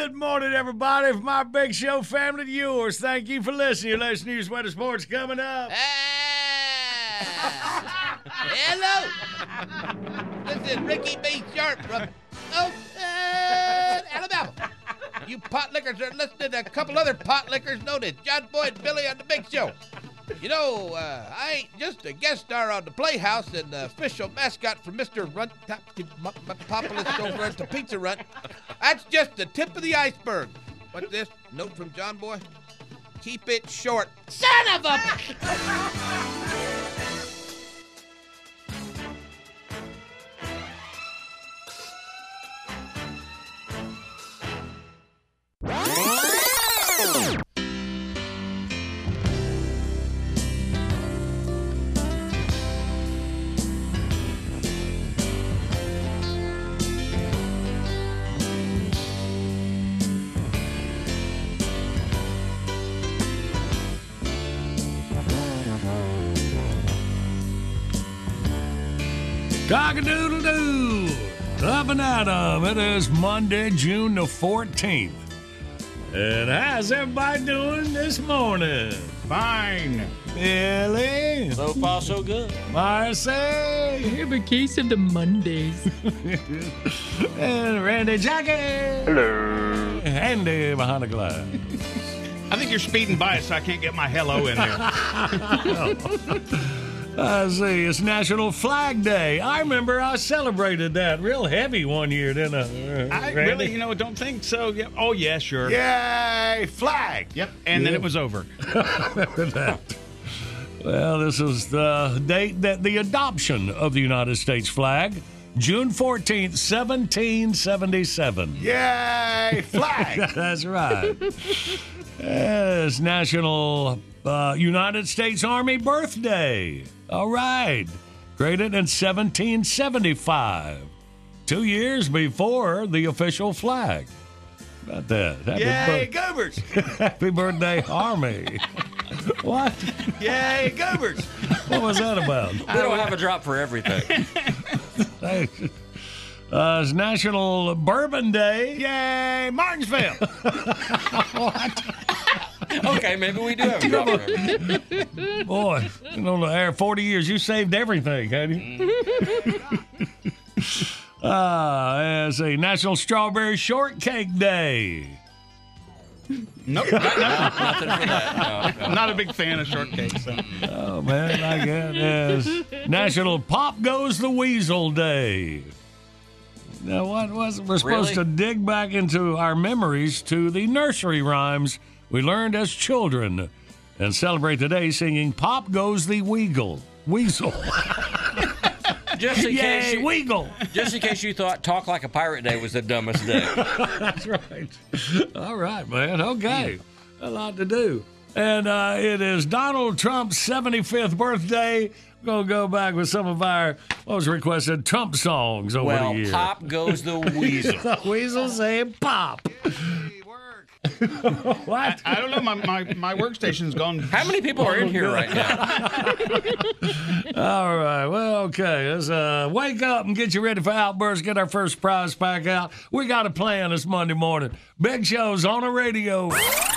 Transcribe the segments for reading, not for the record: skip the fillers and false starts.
Good morning, everybody. From my Big Show family to yours, thank you for listening. Your latest news, weather, sports coming up. Hello. This is Ricky B. Sharp from Alabama. You pot lickers are listening to a couple other pot lickers known as John Boy and Billy on the Big Show. You know, I ain't just a guest star on the Playhouse and the official mascot for Mr. Runt Populous over at the Pizza Runt. That's just the tip of the iceberg. What's this? Note from John Boy? Keep it short. Son of a... Cock-a-doodle-doo. Up and at 'em. It is Monday, June the 14th. And how's everybody doing this morning? Fine. Billy. So far, so good. Marcy. Have a case of the Mondays. And Randy Jackie. Hello. Andy behind the glass. I think you're speeding by, so I can't get my hello in there. I see. It's National Flag Day. I remember I celebrated that real heavy one year, didn't I? I Randy? really, don't think so. Yeah. Oh, yeah, sure. Yay, flag. Yep. And then it was over. Remember that. Well, this is the date that the adoption of the United States flag, June 14th, 1777. Yay, flag. That's right. It's National United States Army Birthday. All right. Created in 1775. 2 years before the official flag. About that. Yay, Goobers. Happy birthday, Army. What? Yay, Goobers. What was that about? We don't have a drop for everything. It's National Bourbon Day. Yay, Martinsville. What? Okay, maybe we do have a drop for everything. Boy, on the air 40 years, you saved everything, hadn't you? It's a National Strawberry Shortcake Day. Nope. Nothing for that. No. Not a big fan of shortcakes. So. Oh, man, I get it. National Pop Goes the Weasel Day. Now, what was it? We're supposed to dig back into our memories to the nursery rhymes we learned as children and celebrate the day singing Pop Goes the Weasel. Just in case Yay, Weagle. Just in case you thought Talk Like a Pirate Day was the dumbest day. That's right. All right, man. Okay. A lot to do. And it is Donald Trump's 75th birthday. We're going to go back with some of our most requested Trump songs over the years. Pop Goes the Weasel. The weasel saying pop. What? I don't know. My workstation's gone. How many people are in here right now? All right. Well, okay. Let's wake up and get you ready for Outburst. Get our first prize pack out. We got a plan this Monday morning. Big Show's on the radio.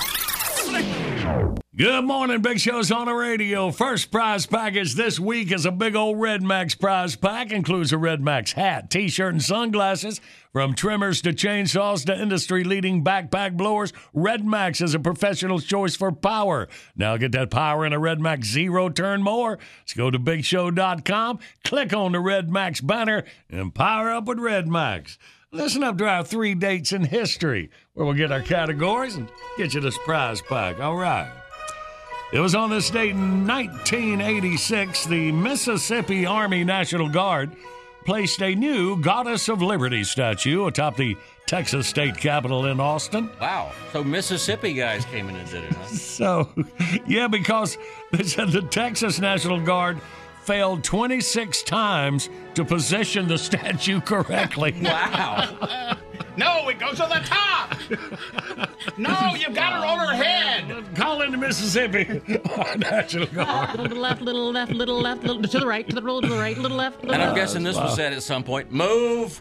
Good morning, Big Show's on the radio. First prize package this week is a big old Red Max prize pack. Includes a Red Max hat, T-shirt, and sunglasses. From trimmers to chainsaws to industry-leading backpack blowers, Red Max is a professional choice for power. Now get that power in a Red Max Zero Turn mower. Let's go to BigShow.com, click on the Red Max banner, and power up with Red Max. Listen up to our 3 dates in history, where we'll get our categories and get you this prize pack. All right. It was on this date in 1986, the Mississippi Army National Guard placed a new Goddess of Liberty statue atop the Texas State Capitol in Austin. Wow. So Mississippi guys came in and did it, huh? So, yeah, because they said the Texas National Guard failed 26 times to position the statue correctly. Wow. No, it goes to the top. No, you got her on her head. Calling the Mississippi. Our National Guard. Little to the left, little left, little left, little to the right, to the right, little left. Little And I'm left. guessing this was said at some point. Move.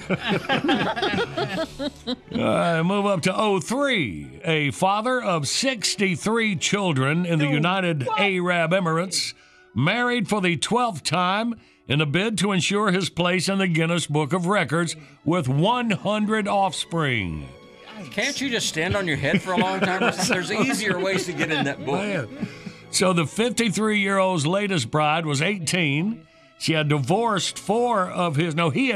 All right, move up to 03. A father of 63 children in the United Arab Emirates married for the 12th time in a bid to ensure his place in the Guinness Book of Records with 100 offspring. Can't you just stand on your head for a long time? There's easier ways to get in that book. Man. So the 53-year-old's latest bride was 18. He had divorced four of his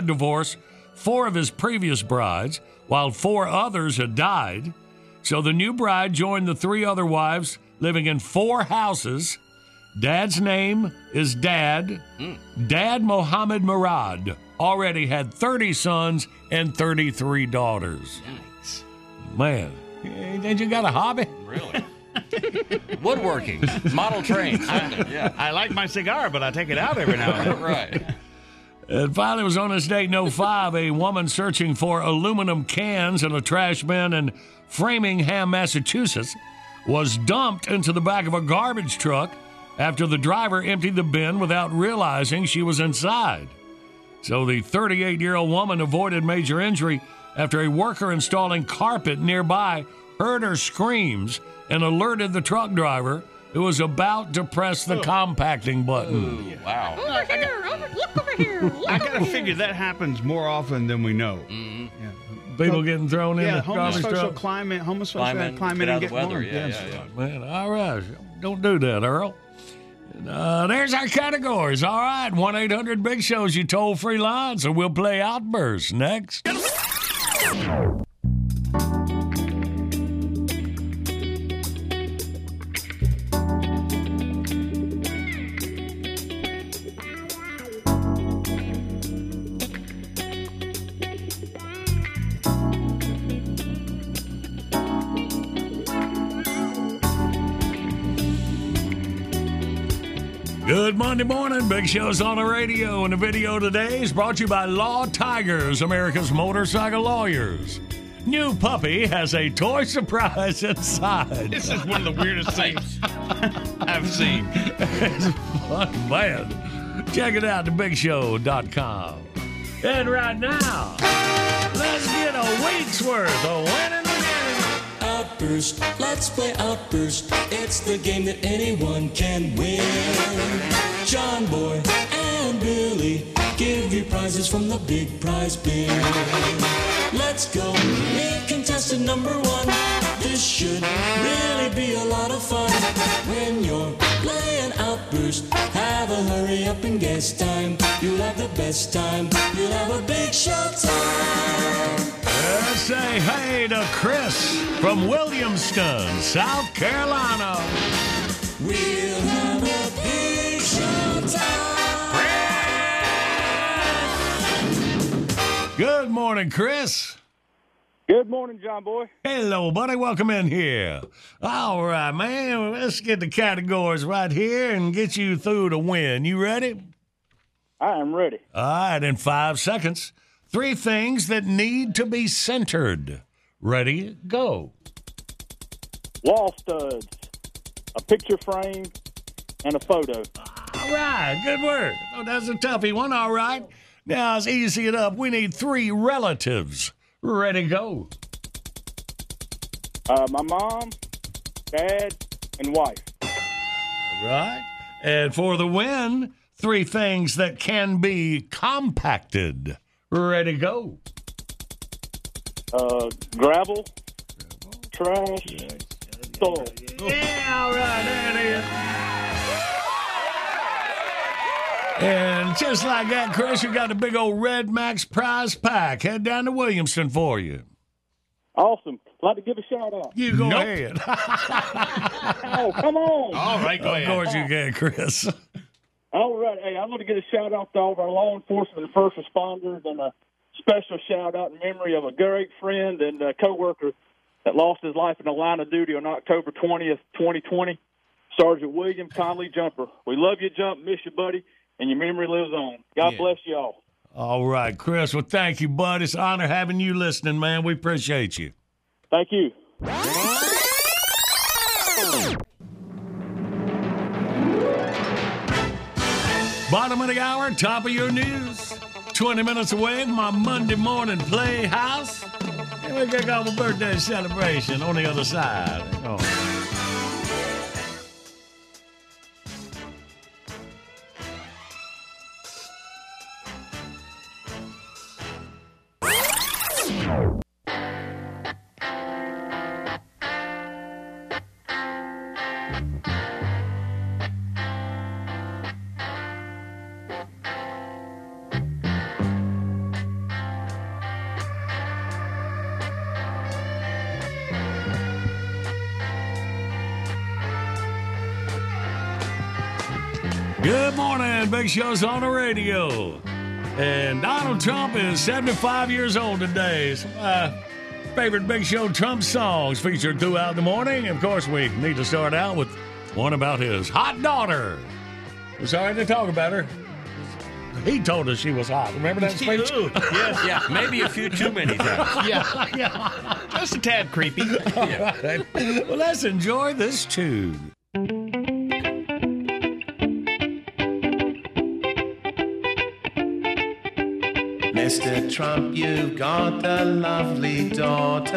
previous brides, while 4 others had died. So the new bride joined the 3 other wives living in 4 houses. Dad's name is Dad. Dad Mohammed Murad already had 30 sons and 33 daughters. Man, ain't you got a hobby? Really? Woodworking, model trains. Yeah, I like my cigar, but I take it out every now and then. right. And finally, it was on this date in 05, a woman searching for aluminum cans in a trash bin in Framingham, Massachusetts, was dumped into the back of a garbage truck after the driver emptied the bin without realizing she was inside. So the 38-year-old woman avoided major injury after a worker installing carpet nearby heard her screams and alerted the truck driver, who was about to press the compacting button. Ooh, wow. Over here, look over here. Look I over gotta here. figure that happens more often than we know. Mm-hmm. Yeah. People getting thrown in Yeah, the garbage homosocial truck. climate, Climb and get out get of the weather. warm. Yeah, Yes. yeah. Man, all right. Don't do that, Earl. There's our categories. All right, 1-800-BIG-SHOW's your toll-free line, so we'll play Outburst next. Good Monday morning. Big Show's on the radio, and the video today is brought to you by Law Tigers, America's motorcycle lawyers. New puppy has a toy surprise inside. This is one of the weirdest things I've seen. It's fun, man. Check it out at thebigshow.com. And right now, let's get a week's worth of winning the game. Outburst, let's play Outburst. It's the game that anyone can win. John Boy and Billy give you prizes from the big prize bin. Let's go, meet contestant number 1. This should really be a lot of fun. When you're playing Outburst, have a hurry up and guess time. You'll have the best time. You'll have a big show time. Let's say hey to Chris from Williamston, South Carolina. We'll have a big show time. Good morning, Chris. Good morning, John Boy. Hello, buddy. Welcome in here. All right, man. Let's get the categories right here and get you through to win. You ready? I am ready. All right, in 5 seconds. 3 things that need to be centered. Ready, go. Wall studs, a picture frame, and a photo. All right, good work. Oh, that's a toughie one. All right. Now, let's easy it up. We need 3 relatives. Ready, go. My mom, dad, and wife. All right. And for the win, 3 things that can be compacted. Ready, go. Gravel, trash, soil. Yeah, all right, there it is. And just like that, Chris, you got a big old Red Max prize pack. Head down to Williamston for you. Awesome. Like to give a shout out. You go ahead. Oh, come on. All right, go Of ahead. course you can, Chris. All right. Hey, I want to give a shout out to all of our law enforcement and first responders, and a special shout out in memory of a great friend and coworker that lost his life in the line of duty on October 20th, 2020. Sergeant William Conley Jumper. We love you, Jump. Miss you, buddy. And your memory lives on. God bless you all. All right, Chris. Well, thank you, bud. It's an honor having you listening, man. We appreciate you. Thank you. Bottom of the hour, top of your news. 20 minutes away from my Monday morning playhouse. And we kick off a birthday celebration on the other side. Oh. Good morning, Big Show's on the radio. And Donald Trump is 75 years old today. Some of my favorite Big Show Trump songs featured throughout the morning. Of course, we need to start out with one about his hot daughter. We're sorry to talk about her. He told us she was hot. Remember that speech? Yes. Yeah, maybe a few too many times. Yeah. Just a tad creepy. Yeah. Right. Well, let's enjoy this tune. Mr. Trump, you've got a lovely daughter.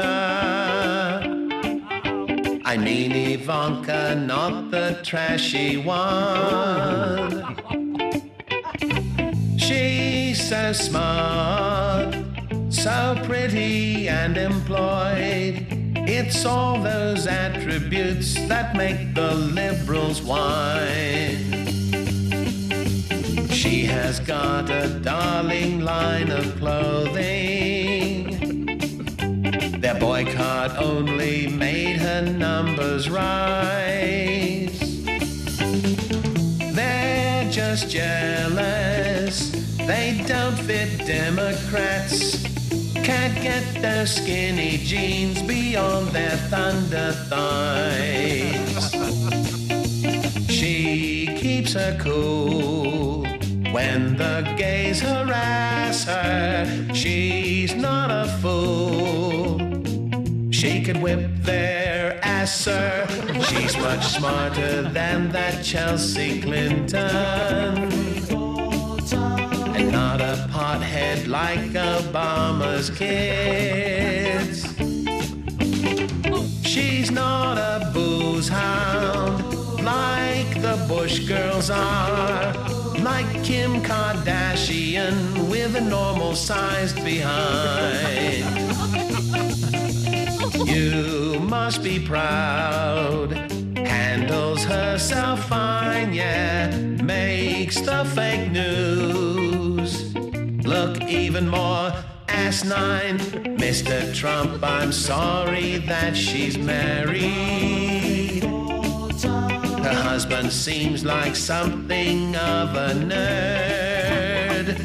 I mean Ivanka, not the trashy one. She's so smart, so pretty and employed. It's all those attributes that make the liberals whine. She has got a darling line of clothing. Their boycott only made her numbers rise. They're just jealous. They don't fit Democrats. Can't get those skinny jeans beyond their thunder thighs. She keeps her cool when the gays harass her. She's not a fool. She could whip their ass, sir. She's much smarter than that Chelsea Clinton. And not a pothead like Obama's kids. She's not a booze hound like the Bush girls are. Like Kim Kardashian with a normal-sized behind. You must be proud. Handles herself fine, yeah. Makes the fake news look even more asinine. Mr. Trump, I'm sorry that she's married. Her husband seems like something of a nerd.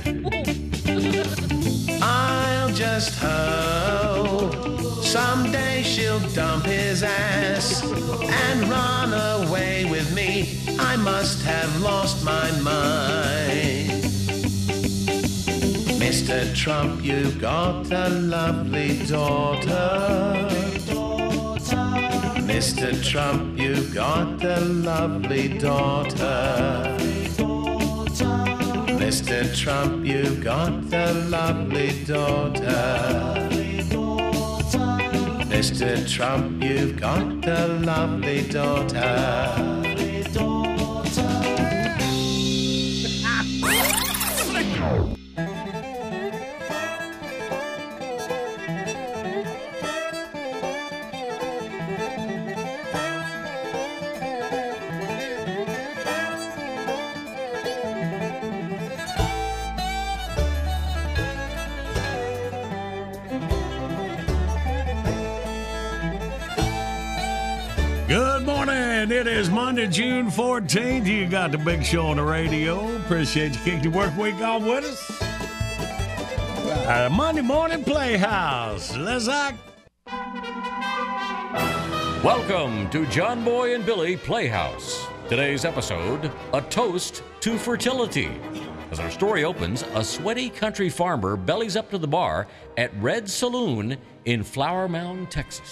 I'll just hope someday she'll dump his ass and run away with me. I must have lost my mind. Mr. Trump, you've got a lovely daughter. Mr. Trump, you've got a lovely daughter. Mr. Trump, you've got a lovely daughter. Mr. Trump, you've got a lovely daughter. Good morning. It is Monday, June 14th. You got the Big Show on the radio. Appreciate you kicking your work week off with us. Monday morning playhouse. Let's act. Welcome to John Boy and Billy Playhouse. Today's episode, a toast to fertility. As our story opens, a sweaty country farmer bellies up to the bar at Red Saloon in Flower Mound, Texas.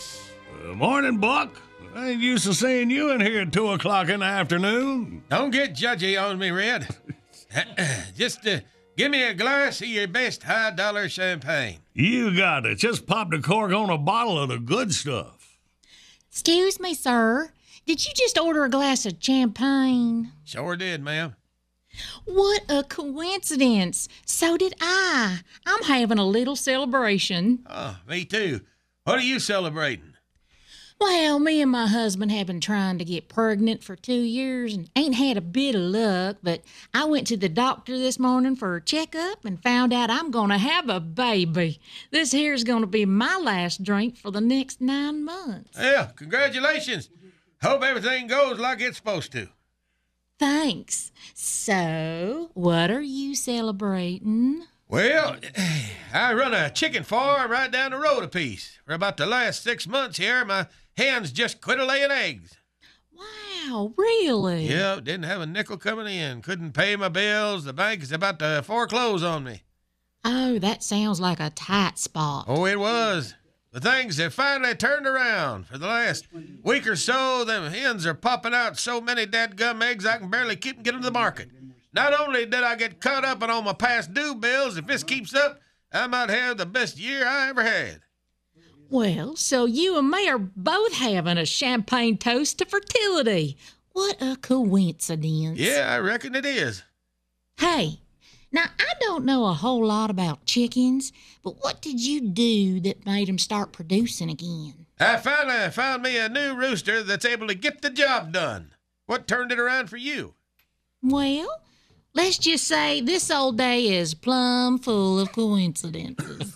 Morning, Buck. I ain't used to seeing you in here at 2 o'clock in the afternoon. Don't get judgy on me, Red. Just give me a glass of your best high-dollar champagne. You got it. Just pop the cork on a bottle of the good stuff. Excuse me, sir. Did you just order a glass of champagne? Sure did, ma'am. What a coincidence. So did I. I'm having a little celebration. Oh, me too. What are you celebrating? Well, me and my husband have been trying to get pregnant for 2 years and ain't had a bit of luck, but I went to the doctor this morning for a checkup and found out I'm going to have a baby. This here's going to be my last drink for the next 9 months. Yeah, congratulations. Hope everything goes like it's supposed to. Thanks. So, what are you celebrating? Well, I run a chicken farm right down the road a piece. For about the last 6 months here, my hens just quit laying eggs. Wow, really? Yeah, didn't have a nickel coming in. Couldn't pay my bills. The bank is about to foreclose on me. Oh, that sounds like a tight spot. Oh, it was. The things have finally turned around. For the last week or so, them hens are popping out so many dadgum eggs I can barely keep them getting to the market. Not only did I get caught up on all my past due bills, if this keeps up, I might have the best year I ever had. Well, so you and me are both having a champagne toast to fertility. What a coincidence. Yeah, I reckon it is. Hey, now I don't know a whole lot about chickens, but what did you do that made them start producing again? I finally found me a new rooster that's able to get the job done. What turned it around for you? Well, let's just say this old day is plumb full of coincidences.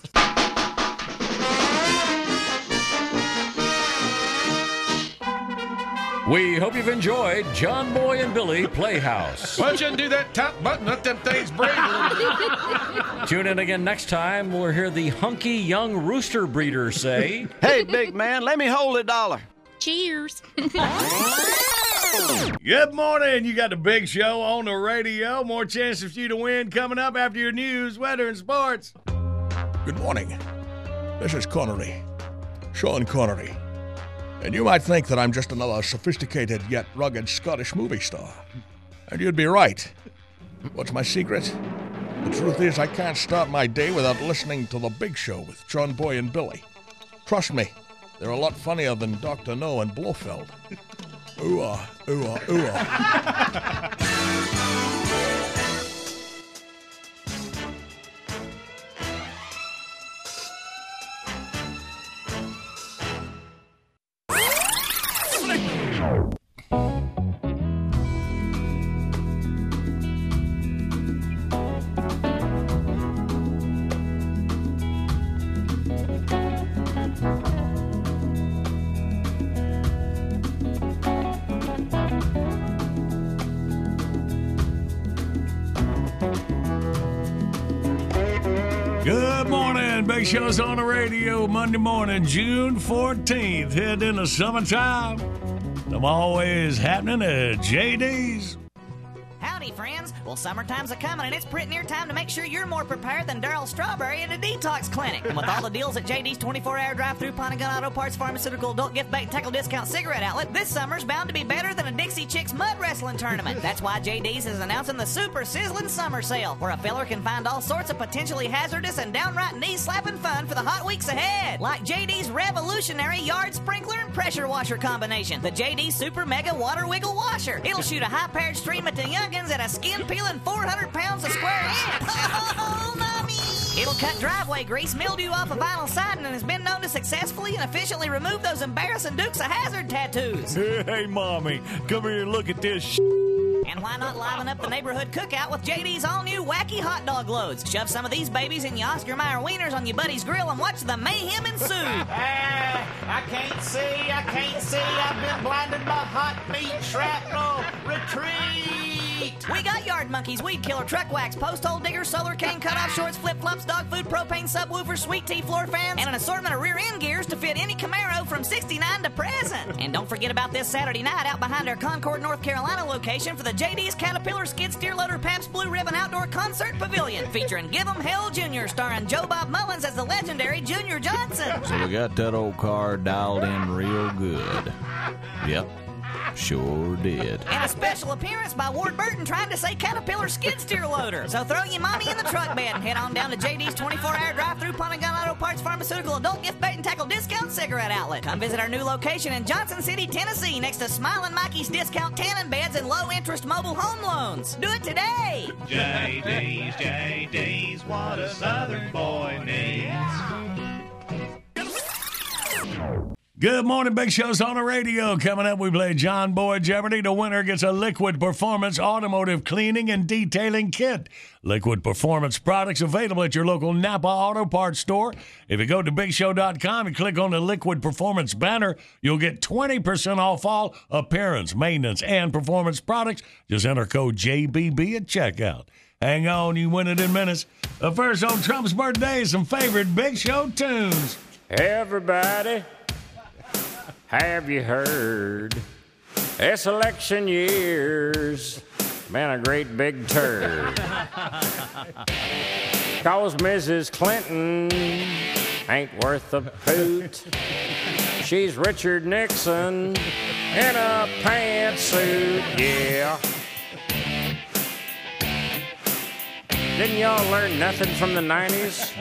We hope you've enjoyed John Boy and Billy Playhouse. Why don't you undo that top button, let them things breathe a little bit. Tune in again next time. We'll hear the hunky young rooster breeder say, Hey, big man, let me hold $1. Cheers. Good morning. You got the big show on the radio. More chances for you to win coming up after your news, weather, and sports. Good morning. This is Connery, Sean Connery. And you might think that I'm just another sophisticated yet rugged Scottish movie star. And you'd be right. What's my secret? The truth is I can't start my day without listening to The Big Show with John Boy and Billy. Trust me, they're a lot funnier than Dr. No and Blofeld. Ooh-ah, ooh-ah, ooh-ah. Good morning. Big Show's on the radio Monday morning, June 14th. Head into summertime. I'm always happening at JD's. Howdy, friends. Well, summertime's a-coming, and it's pretty near time to make sure you're more prepared than Darryl Strawberry at a detox clinic. And with all the deals at JD's 24-hour drive-through pawn and gun auto parts pharmaceutical adult gift bait tackle discount cigarette outlet, this summer's bound to be better than a Dixie Chicks mud wrestling tournament. That's why JD's is announcing the Super Sizzling Summer Sale, where a feller can find all sorts of potentially hazardous and downright knee-slapping fun for the hot weeks ahead. Like JD's revolutionary yard sprinkler and pressure washer combination, the JD's Super Mega Water Wiggle Washer. It'll shoot a high-powered stream at the youngins at a skin-peeling 400 pounds a square inch. Oh, mommy! It'll cut driveway grease, mildew off of vinyl siding, and has been known to successfully and efficiently remove those embarrassing Dukes of Hazzard tattoos. Hey, Mommy, come here and look at this And why not liven up the neighborhood cookout with JD's all-new wacky hot dog loads? Shove some of these babies in your Oscar Mayer wieners on your buddy's grill and watch the mayhem ensue. I can't see. I've been blinded by hot meat shrapnel. Retreat! We got yard monkeys, weed killer, truck wax, post hole digger, solar cane, cutoff shorts, flip-flops, dog food, propane subwoofers, sweet tea floor fans, and an assortment of rear end gears to fit any Camaro from '69 to present. And don't forget forget about this Saturday night out behind our Concord, North Carolina location for the JD's Caterpillar Skid Steer Loader Pabst Blue Ribbon Outdoor Concert Pavilion, featuring Give 'em Hell Jr., starring Joe Bob Mullins as the legendary Junior Johnson. So we got that old car dialed in real good. Yep, sure did. And a special appearance by Ward Burton trying to say Caterpillar Skid Steer Loader. So throw your mommy in the truck bed and head on down to JD's 24-hour drive-through Pontogon Auto Parts Pharmaceutical Adult Gift Bait and Tackle Discount Cigarette Outlet. Come visit our new location in Johnson City, Tennessee, next to Smiling Mikey's Discount Tanning Beds and low-interest mobile home loans. Do it today! JD's, what a Southern boy needs. Good morning, Big Show's on the radio. Coming up, we play John Boy Jeopardy. The winner gets a Liquid Performance automotive cleaning and detailing kit. Liquid Performance products available at your local Napa Auto Parts store. If you go to BigShow.com and click on the Liquid Performance banner, you'll get 20% off all appearance, maintenance, and performance products. Just enter code JBB at checkout. Hang on, you win it in minutes. But first, on Trump's birthday, some favorite Big Show tunes. Everybody, have you heard? This election year's been a great big turd. Cause Mrs. Clinton ain't worth a poot. She's Richard Nixon in a pantsuit, yeah. Didn't y'all learn nothing from the 90s?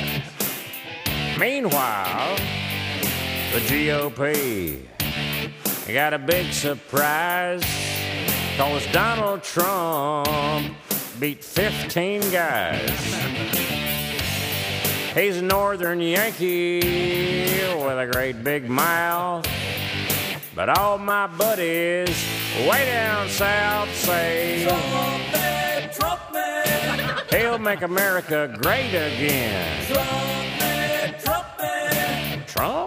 Meanwhile, the GOP got a big surprise, cause Donald Trump beat 15 guys. He's a northern Yankee with a great big mouth, but all my buddies way down south say Trumpet, Trumpet, he'll make America great again. Trumpet, Trumpet, Trump?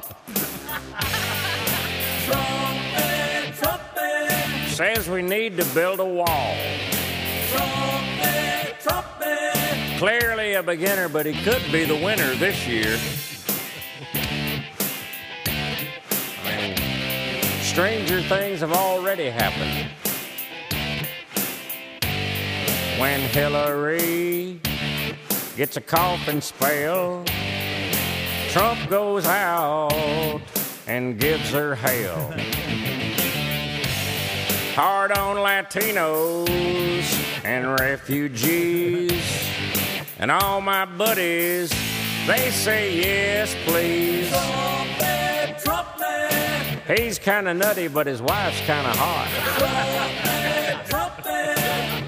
Trumpet, trumpet, says we need to build a wall. Trumpet, trumpet, clearly a beginner, but he could be the winner this year. I mean, stranger things have already happened. When Hillary gets a coughing spell, Trump goes out and gives her hell. Hard on Latinos and refugees, and all my buddies, they say yes, please. Trumpet, trumpet. He's kind of nutty, but his wife's kind of hot. Trumpet, trumpet,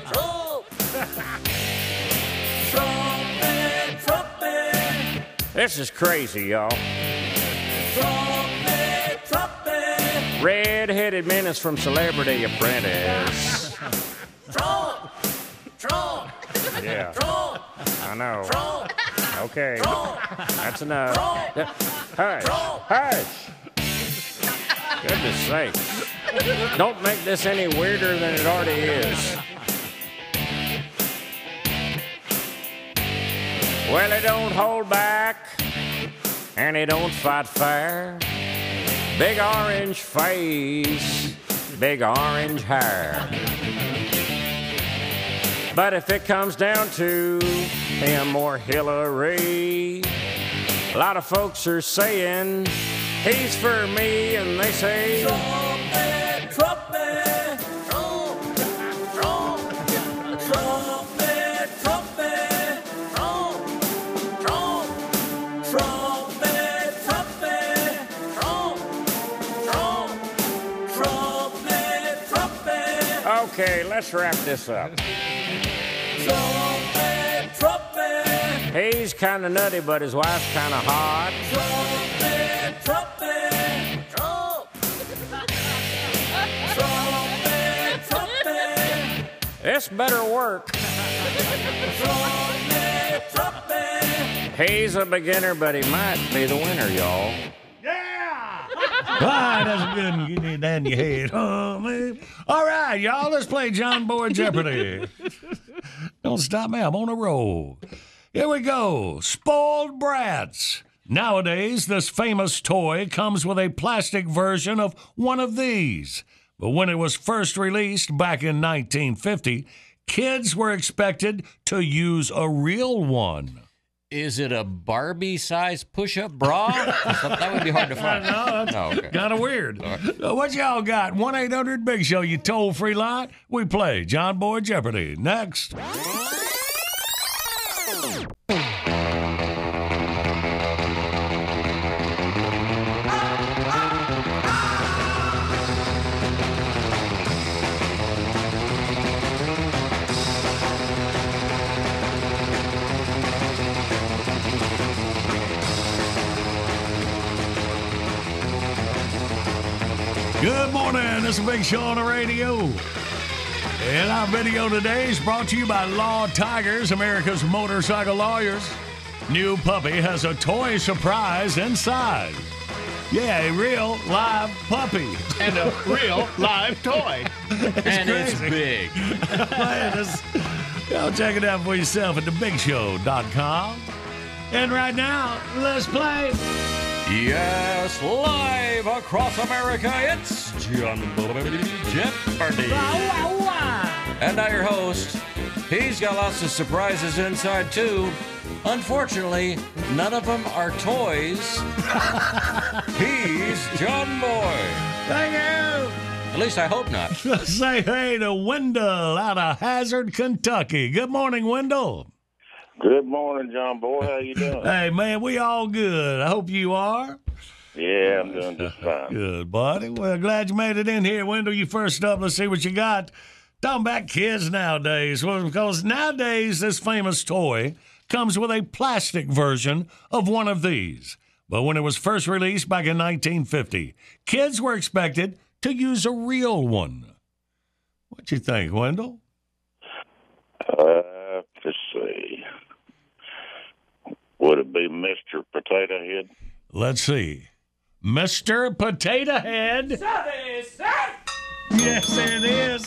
trumpet, trumpet. This is crazy, y'all. Trumpet, trumpet. Red-headed menace from Celebrity Apprentice. Trump, Trump. Yeah. Trump. I know. Trump. Okay. Trump. That's enough. Trump. Hush. Trump. Hush. Goodness sakes. Don't make this any weirder than it already is. Well, he don't hold back, and he don't fight fair. Big orange face, big orange hair. But if it comes down to him or Hillary, a lot of folks are saying he's for me, and they say trumpet, trumpet, Trump, Trump, trumpet, trumpet, Trump, Trump, trumpet, trumpet, Trump, Trump, trumpet, trumpet. Okay, let's wrap this up. Trumpet, trumpet. He's kind of nutty, but his wife's kind of hot. Trumpet, trumpet, Trump. Trumpet, trumpet. This better work. Trumpet, trumpet. He's a beginner, but he might be the winner, y'all. Ah, that's good. You need that in your head. Oh, man. All right, y'all, let's play John Boy Jeopardy. Don't stop me. I'm on a roll. Here we go. Spoiled brats. Nowadays, this famous toy comes with a plastic version of one of these. But when it was first released back in 1950, kids were expected to use a real one. Is it a Barbie-sized push-up bra? That would be hard to find. No, that's okay. kind of weird. What y'all got? 1-800-BIG-SHOW, you toll-free line. We play John Boy Jeopardy. Next. Good morning. This is Big Show on the radio. And our video today is brought to you by Law Tigers, America's motorcycle lawyers. New puppy has a toy surprise inside. Yeah, a real live puppy. And a real live toy. And it's big. Y'all check it out for yourself at thebigshow.com. And right now, let's play. Yes, live across America, it's John Boy Jeopardy. And now your host. He's got lots of surprises inside, too. Unfortunately, none of them are toys. He's John Boy. Thank you. At least I hope not. Say hey to Wendell out of Hazard, Kentucky. Good morning, Wendell. Good morning, John Boy. How you doing? Hey, man, we all good. I hope you are. Yeah, I'm doing just fine. Good, buddy. Well, glad you made it in here. Wendell, you first up. Let's see what you got. Talking about kids nowadays. Well, because nowadays this famous toy comes with a plastic version of one of these. But when it was first released back in 1950, kids were expected to use a real one. What you think, Wendell? Let's see. Would it be Mr. Potato Head? Let's see. Mr. Potato Head. Yes, it is.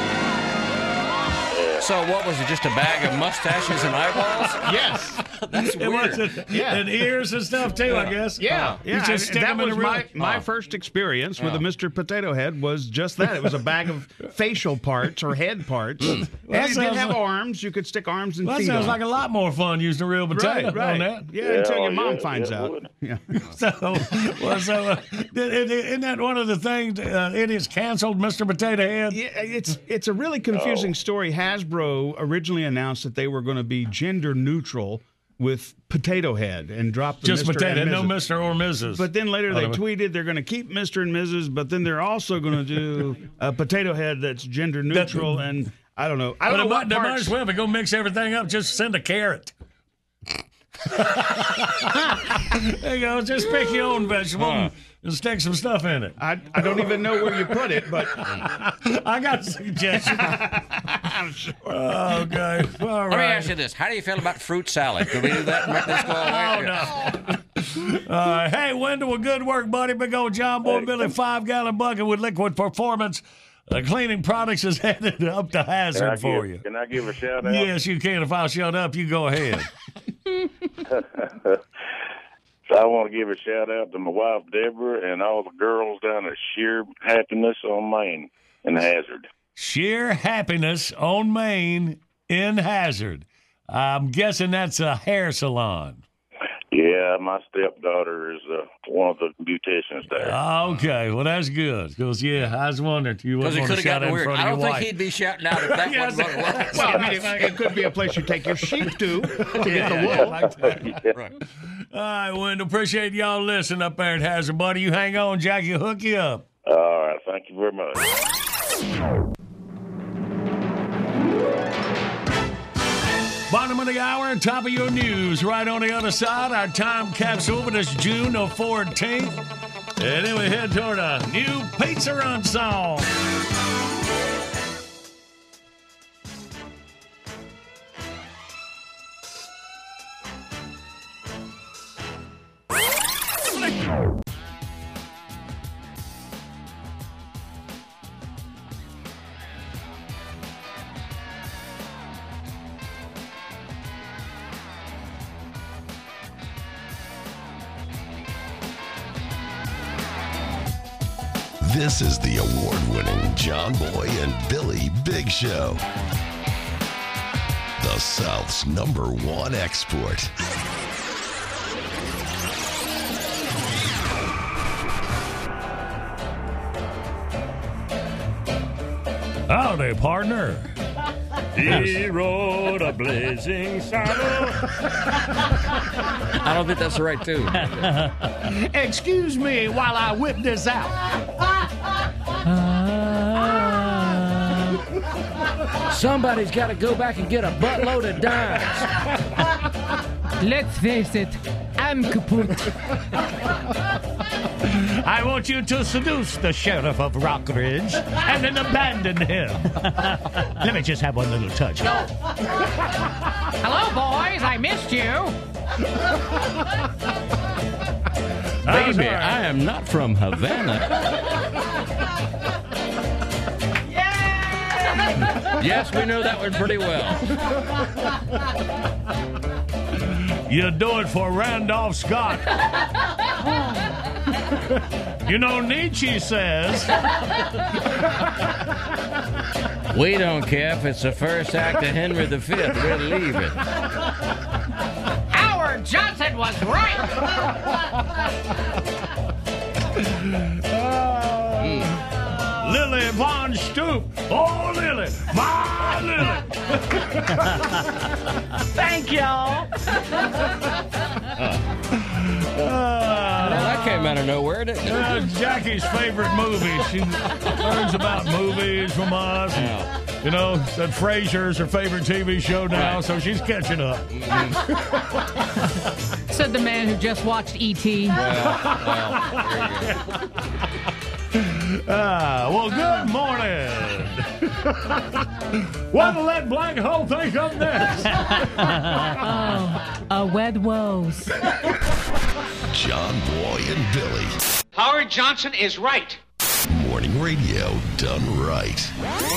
So what was it, just a bag of mustaches and eyeballs? Yes. That's weird. And ears and stuff, too, I guess. Yeah. You just stick that them in was a real... my first experience with a Mr. Potato Head was just that. It was a bag of facial parts or head parts. And it did have arms. You could stick arms and Well, that feet sounds on. like a lot more fun using a real potato on that. Yeah, until your mom finds out. Yeah. Isn't that one of the things idiots canceled Mr. Potato Head? Yeah, it's a really confusing story. Hasbro originally announced that they were going to be gender neutral with Potato Head and drop the Just Mr. potato, and no Mrs. Mr. or Mrs. But then later they tweeted they're going to keep Mr. and Mrs., but then they're also going to do a Potato Head that's gender neutral, and I don't know. I don't know what they might parts. as well, if they go mix everything up, just send a carrot. There you go. Just pick your own vegetable and stick some stuff in it. I don't even know where you put it, but I got a suggestion. I'm sure. Okay. All right. Let me ask you this. How do you feel about fruit salad? Could we do that and make this go away? Oh, no. Hey, Wendell, well, good work, buddy. Big old John Boy Billy 5-gallon bucket with liquid performance. Cleaning products is headed up to Hazard for you. Can I give a shout out? Yes, you can. If I'll shut up, you go ahead. So I want to give a shout out to my wife, Deborah, and all the girls down at Sheer Happiness on Main in Hazard. Sheer Happiness on Main in Hazard. I'm guessing that's a hair salon. Yeah, my stepdaughter is one of the beauticians there. Okay, well, that's good. Because, I was wondering. You Because wasn't it going to shout could have gotten in weird. front I of don't your think wife. he'd be shouting out if that wasn't what it was. Well, I mean, it could be a place you take your sheep to get the wool. Right. All right, Wendell, appreciate y'all listening up there at Hazard, buddy. You hang on, Jackie, will hook you up. All right, thank you very much. Bottom of the hour, top of your news. Right on the other side, our time capsule for this June the 14th. And then we head toward a new Pizza Run song. This is the award-winning John Boy and Billy Big Show. The South's #1 export. Howdy, partner. He rode a blazing saddle. I don't think that's the right tune. Excuse me while I whip this out. Somebody's got to go back and get a buttload of dimes. Let's face it, I'm kaput. I want you to seduce the sheriff of Rockridge and then abandon him. Let me just have one little touch. Hello, boys. I missed you. Baby, I am not from Havana. Yes, we know that one pretty well. You do it for Randolph Scott. You know, Nietzsche says... We don't care if it's the first act of Henry V. We'll leave it. Howard Johnson was right. Lily Von Stoop. Oh, Lily. My Lily. Thank y'all. That came out of nowhere, didn't it? Jackie's favorite movie. She learns about movies from us. And, you know, said Frasier's her favorite TV show now, so she's catching up. Said the man who just watched E.T. Well, good morning. What'll that black hole think of next? Wed woes. John Boy and Billy. Howard Johnson is right. Morning radio done right.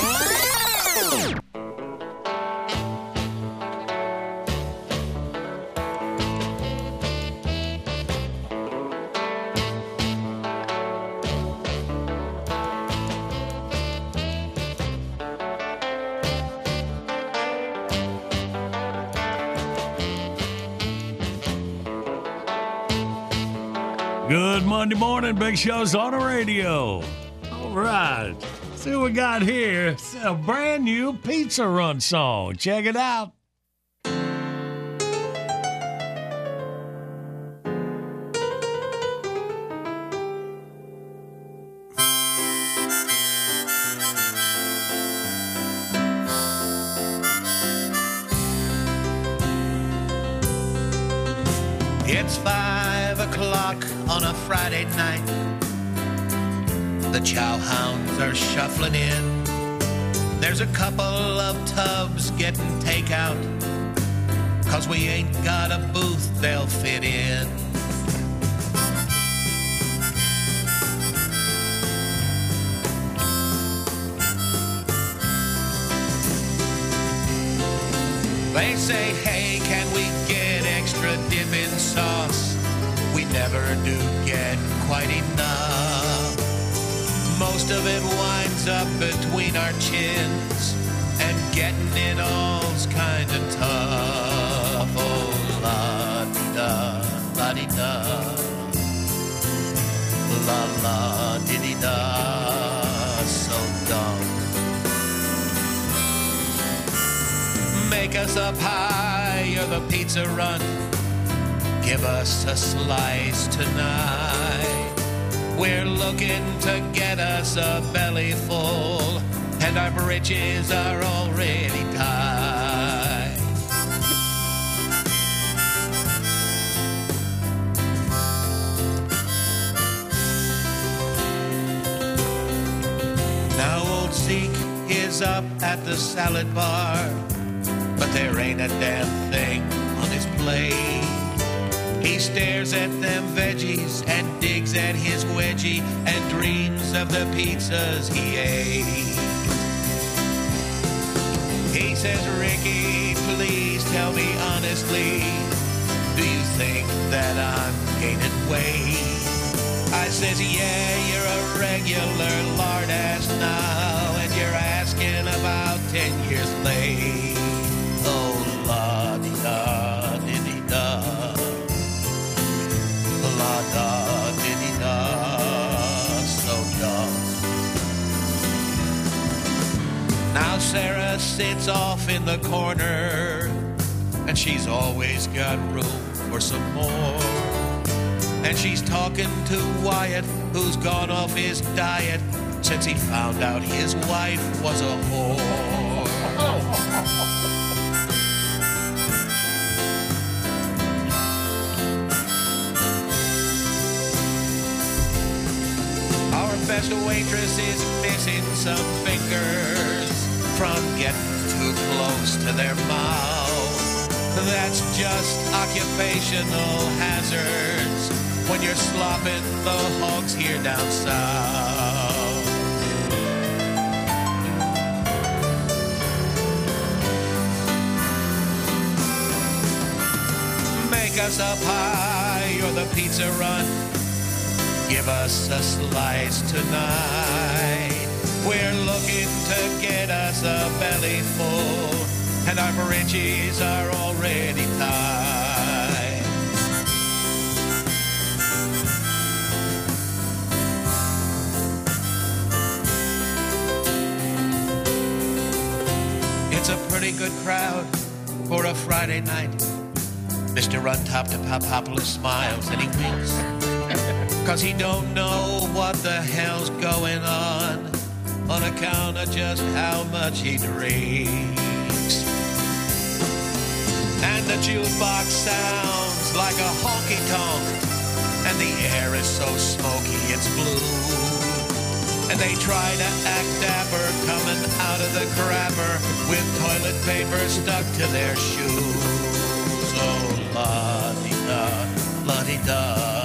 Good Monday morning, Big Show's on the radio. All right. See what we got here. It's a brand new Pizza Run song. Check it out. It's 5 o'clock on a Friday night. The chow hounds are shuffling in. There's a couple of tubs getting takeout, 'cause we ain't got a booth they'll fit in. They say, hey, can we get extra dipping sauce? We never do get quite enough. Most of it winds up between our chins, and getting it all's kind of tough. Oh, la-di-da, la-di-da, la-la-di-di-da, so dumb. Make us a pie or the pizza run. Give us a slice tonight. We're looking to get us a belly full, and our britches are already tied. Now old Zeke is up at the salad bar, but there ain't a damn thing on his plate. He stares at them veggies and digs at his wedgie and dreams of the pizzas he ate. He says, Ricky, please tell me honestly, do you think that I'm gaining weight? I says, yeah, you're a regular regular lard ass now, and you're asking about 10 years late. Oh, la-di-da, diddy-da, la-da, diddy-da, so dumb. Now Sarah sits off in the corner, and she's always got room for some more. And she's talking to Wyatt, who's gone off his diet since he found out his wife was a whore. Our best waitress is missing some fingers from getting too close to their mouth. That's just occupational hazards when you're slopping the hogs here down south. Make us a pie or the pizza run. Give us a slice tonight. We're looking to get us a belly full, and our britches are already tied. It's a pretty good crowd for a Friday night. Mr. Untop-to-Pop-Hopper smiles and he winks, 'cause he don't know what the hell's going on account of just how much he drinks. And the jukebox sounds like a honky-tonk, and the air is so smoky it's blue. And they try to act dapper coming out of the crapper with toilet paper stuck to their shoes. Oh, la-di-da, la-di-da,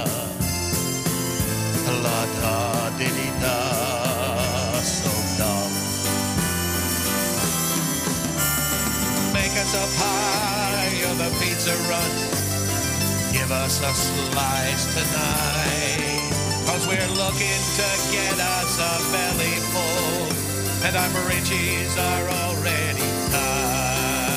la-da-di-di-da, so dumb. Make us a pie or the pizza run. Give us a slice tonight, 'cause we're looking to get us a belly full, and our britches are already tied.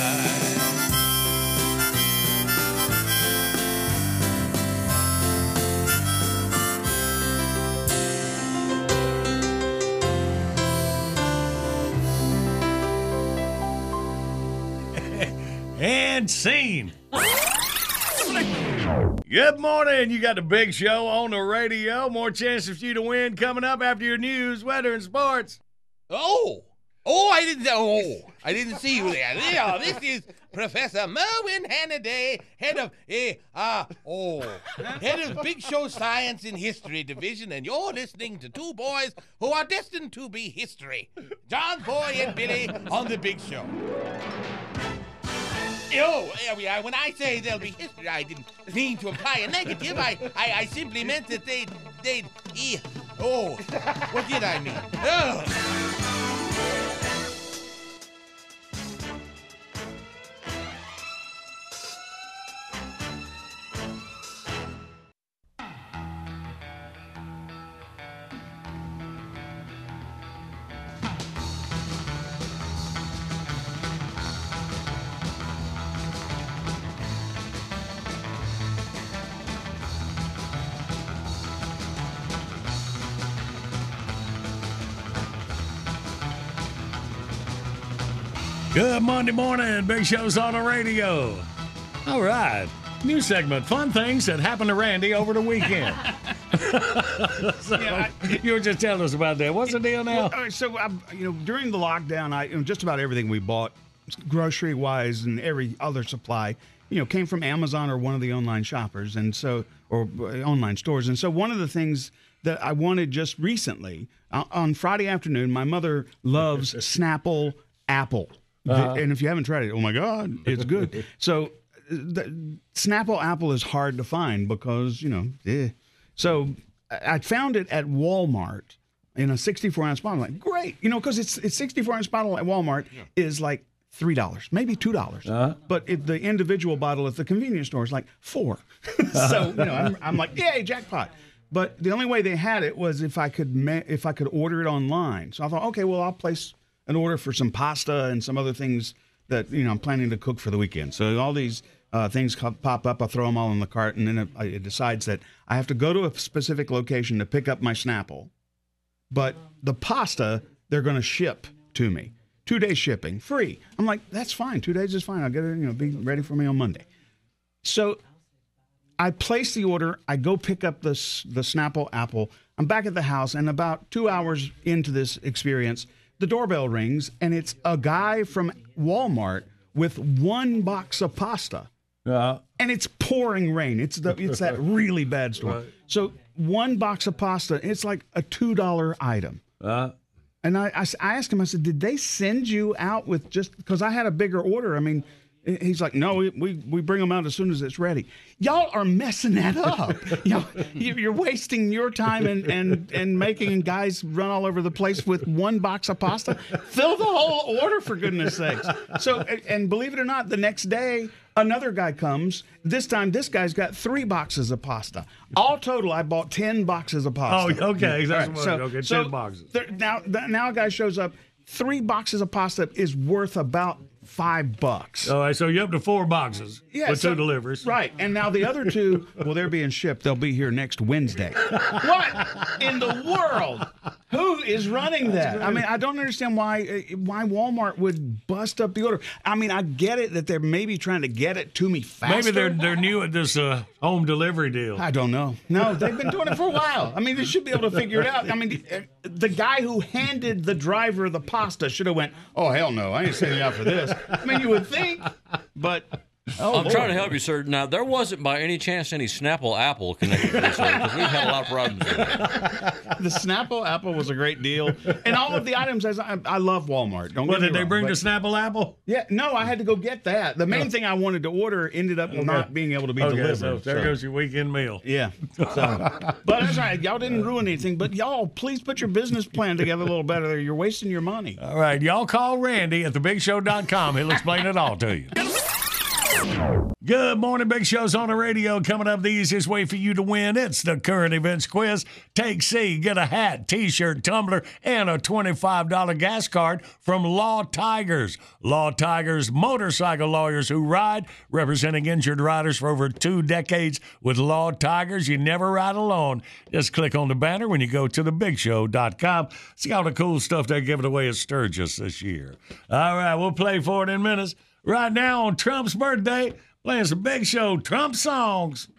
And scene. Good morning. You got the Big Show on the radio. More chances for you to win coming up after your news, weather, and sports. I didn't see you there. Yeah, this is Professor Merwin Hannaday, head of Big Show Science and History Division, and you're listening to two boys who are destined to be history, John Boy and Billy on the Big Show. Oh, there we are. When I say there'll be history, I didn't mean to imply a negative. I simply meant that they'd. What did I mean? Good Monday morning. Big Show's on the radio. All right. New segment. Fun things that happened to Randy over the weekend. You were just telling us about that. What's the deal now? Well, during the lockdown, just about everything we bought, grocery-wise and every other supply, came from Amazon or one of the online shoppers, or online stores. And so one of the things that I wanted just recently, on Friday afternoon, my mother loves Snapple apple. And if you haven't tried it, oh my God, it's good. So Snapple apple is hard to find because, So I found it at Walmart in a 64-ounce bottle. I'm like, great, because it's 64-ounce bottle at Walmart is like $3, maybe $2. But the individual bottle at the convenience store is like $4. So, I'm like, yay, jackpot. But the only way they had it was if I could order it online. So I thought, okay, well, I'll place an order for some pasta and some other things that I'm planning to cook for the weekend. So all these things pop up. I throw them all in the cart, and then it decides that I have to go to a specific location to pick up my Snapple. But the pasta they're going to ship to me. 2-day shipping, free. I'm like, that's fine. 2 days is fine. I'll get it, be ready for me on Monday. So I place the order. I go pick up the Snapple apple. I'm back at the house, and about 2 hours into this experience, the doorbell rings, and it's a guy from Walmart with 1 box of pasta. And it's pouring rain. It's that really bad storm. Right. So 1 box of pasta, it's like a $2 item. And I asked him, I said, did they send you out with just, because I had a bigger order. I mean, he's like, no, we bring them out as soon as it's ready. Y'all are messing that up. You're wasting your time and making guys run all over the place with 1 box of pasta. Fill the whole order, for goodness sakes. So, and believe it or not, the next day, another guy comes. This time, this guy's got 3 boxes of pasta. All total, I bought 10 boxes of pasta. Oh, okay. That's right. Okay, 10 boxes. Now a guy shows up. 3 boxes of pasta is worth about $5. All right, so you're up to 4 boxes with 2 deliveries. Right, and now the other 2, well, they're being shipped. They'll be here next Wednesday. What in the world? Who is running that? I mean, I don't understand why Walmart would bust up the order. I mean, I get it that they're maybe trying to get it to me faster. Maybe they're new at this home delivery deal. I don't know. No, they've been doing it for a while. I mean, they should be able to figure it out. I mean, the guy who handed the driver the pasta should have went, oh, hell no, I ain't sending you out for this. I mean, you would think, but... I'm trying to help you, sir. Now, there wasn't by any chance any Snapple apple connected to this, because we've had a lot of problems with it. The Snapple apple was a great deal. And all of the items, I love Walmart. Did they bring the Snapple apple? Yeah, no, I had to go get that. The main thing I wanted to order ended up not being able to be delivered. So there goes your weekend meal. Yeah. But that's right. Y'all didn't ruin anything. But y'all, please put your business plan together a little better there. You're wasting your money. All right. Y'all call Randy at thebigshow.com. He'll explain it all to you. Good morning, Big Show's on the radio. Coming up, the easiest way for you to win. It's the current events quiz. Take C, get a hat, T-shirt, tumbler, and a $25 gas card from Law Tigers. Law Tigers, motorcycle lawyers who ride, representing injured riders for over 2 decades. With Law Tigers, you never ride alone. Just click on the banner when you go to thebigshow.com. See all the cool stuff they're giving away at Sturgis this year. All right, we'll play for it in minutes. Right now on Trump's birthday, playing some Big Show Trump songs.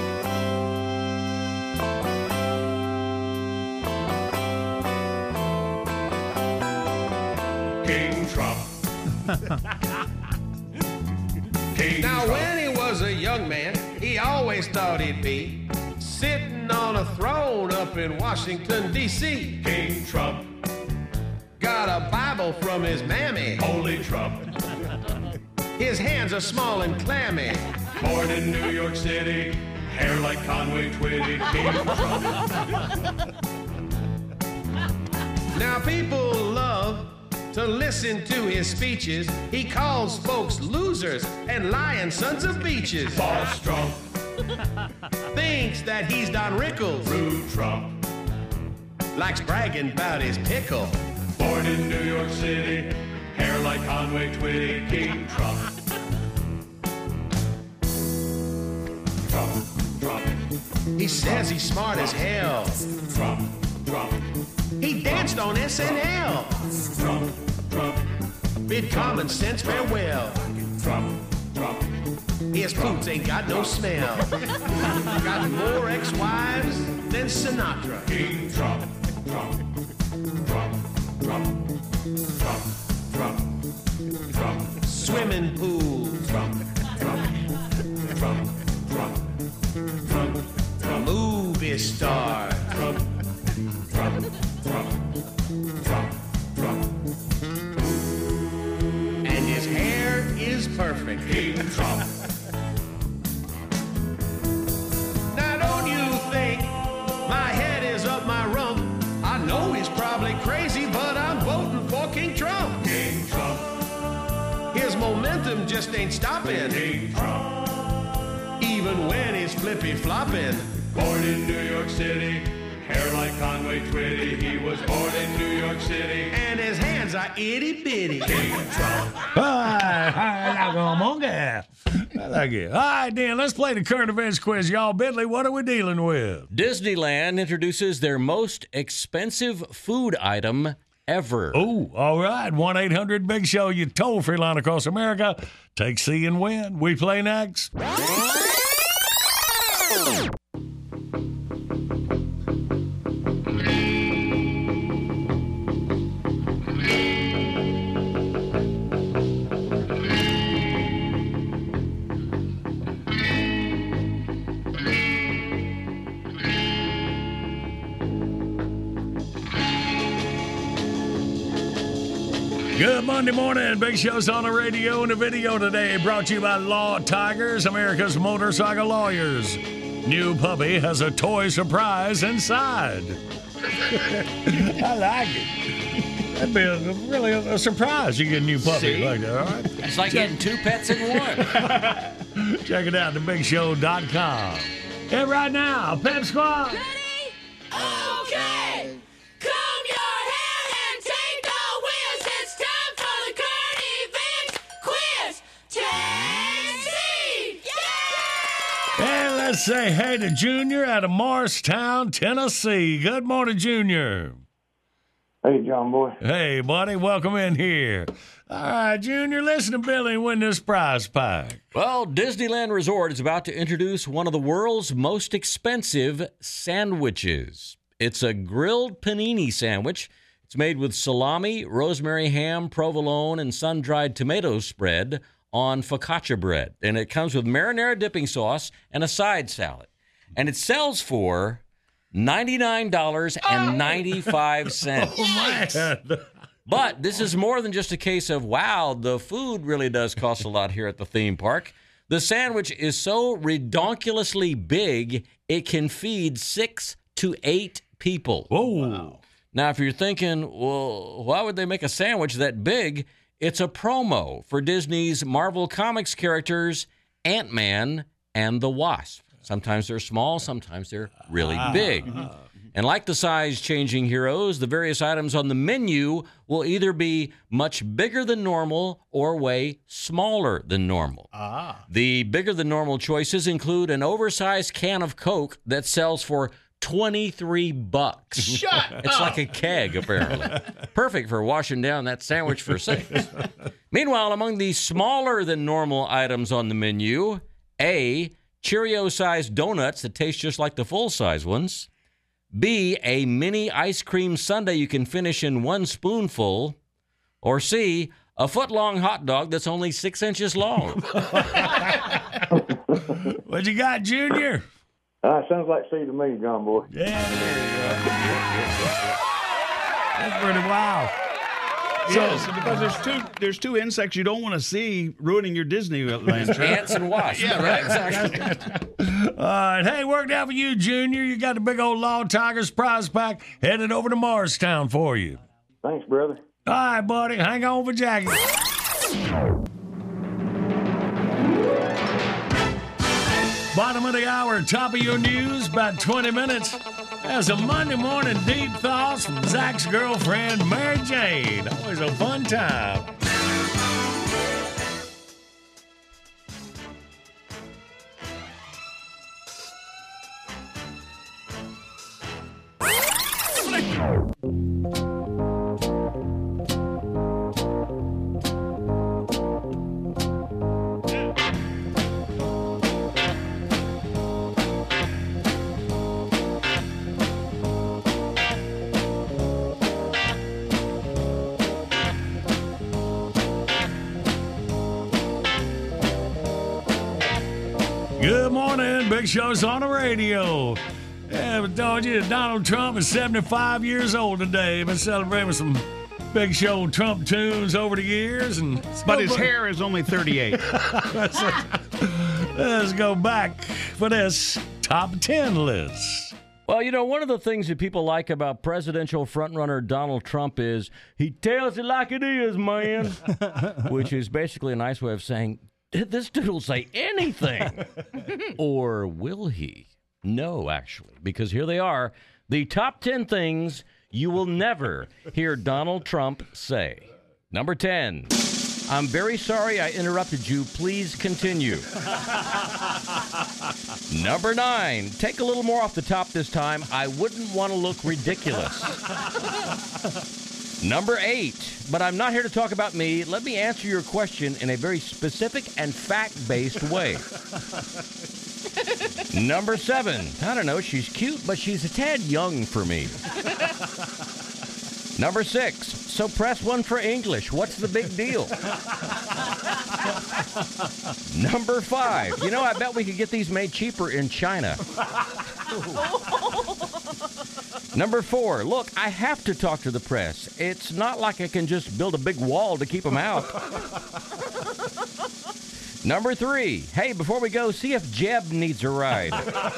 King Trump. Now, when he was a young man, he always thought he'd be sitting on a throne up in Washington, D.C. King Trump. Got a Bible from his mammy. Holy Trump. His hands are small and clammy. Born in New York City, hair like Conway Twitty, King Trump. Now people love to listen to his speeches. He calls folks losers and lying sons of beaches. Boss Trump. Thinks that he's Don Rickles. Rude Trump. Likes bragging about his pickle. Born in New York City, hair like Conway Twitty, King Trump. Trump, Trump. He says he's smart as hell. Trump, Trump. He danced on SNL. Trump, Trump. Bid common sense farewell. Trump, Trump. His poops ain't got no smell. Got more ex-wives than Sinatra. King Trump, Trump, Trump. Trump, Trump, Trump, Trump. Swimming pool. Trump, Trump, Trump, Trump, Trump, Trump. Movie star. Trump, Trump, Trump, Trump, Trump. And his hair is perfect. King Trump. Now don't you think my head is up my rump? I know he's probably crazy, but I'm voting for King Trump. King Trump. His momentum just ain't stopping. King Trump. Even when he's flippy flopping. Born in New York City, hair like Conway Twitty. He was born in New York City, And his hands are itty bitty. King Trump. I like it. All right, Dan, let's play the current events quiz. Y'all, Bentley, what are we dealing with? Disneyland introduces their most expensive food item ever. Oh, all right. 1-800-BIG-SHOW, you toll-free line across America. Take C and win. We play next. Good Monday morning. Big Show's on the radio and the video today. Brought to you by Law Tigers, America's motorcycle lawyers. New puppy has a toy surprise inside. I like it. That'd be really a surprise. You get a new puppy like that, all right? It's like getting two pets in one. Check it out, thebigshow.com. And right now, Pep Squad. Okay! Comb your hair and take the wheels. It's time for the current events quiz. Tennessee! And let's say hey to Junior out of Morristown, Tennessee. Good morning, Junior. Hey, John Boy. Hey, buddy. Welcome in here. All right, Junior, listen to Billy and win this prize pack. Well, Disneyland Resort is about to introduce one of the world's most expensive sandwiches. It's a grilled panini sandwich. It's made with salami, rosemary ham, provolone, and sun-dried tomato spread on focaccia bread. And it comes with marinara dipping sauce and a side salad. And it sells for $99.95. Oh, man. But this is more than just a case of, wow, the food really does cost a lot here at the theme park. The sandwich is so redonkulously big, it can feed 6 to 8 people. Whoa. Wow. Now, if you're thinking, well, why would they make a sandwich that big? It's a promo for Disney's Marvel Comics characters, Ant-Man and the Wasp. Sometimes they're small, sometimes they're really big. And like the size-changing heroes, the various items on the menu will either be much bigger than normal or way smaller than normal. The bigger-than-normal choices include an oversized can of Coke that sells for $23. It's like a keg, apparently. Perfect for washing down that sandwich for 6. Meanwhile, among the smaller-than-normal items on the menu, A, Cheerio-sized donuts that taste just like the full-size ones. B, a mini ice cream sundae you can finish in one spoonful. Or C, a foot-long hot dog that's only 6 inches long. What you got, Junior? Sounds like C to me, John Boy. Yeah, there you go. That's pretty wild. Yes, because there's two insects you don't want to see ruining your Disneyland trip. Ants and wasps. Yeah, right. Exactly. All right. Hey, worked out for you, Junior. You got the big old Law Tigers prize pack headed over to Morristown for you. Thanks, brother. All right, buddy. Hang on for Jackie. Bottom of the hour, top of your news, about 20 minutes. There's a Monday morning deep thoughts from Zach's girlfriend, Mary Jane. Always a fun time. Good morning. Big Show's on the radio. Yeah, but told you Donald Trump is 75 years old today. Been celebrating with some Big Show Trump tunes over the years. But his hair is only 38. Let's go back for this top 10 list. Well, you know, one of the things that people like about presidential frontrunner Donald Trump is he tells it like it is, man, which is basically a nice way of saying, this dude will say anything. Or will he? No, actually, because here they are, the top 10 things you will never hear Donald Trump say. Number 10, I'm very sorry I interrupted you. Please continue. Number 9, take a little more off the top this time. I wouldn't want to look ridiculous. Number 8, but I'm not here to talk about me. Let me answer your question in a very specific and fact-based way. Number 7, I don't know, she's cute, but she's a tad young for me. Number 6, so press 1 for English. What's the big deal? Number 5, you know, I bet we could get these made cheaper in China. Number 4, look, I have to talk to the press. It's not like I can just build a big wall to keep them out. Number 3, hey, before we go, see if Jeb needs a ride.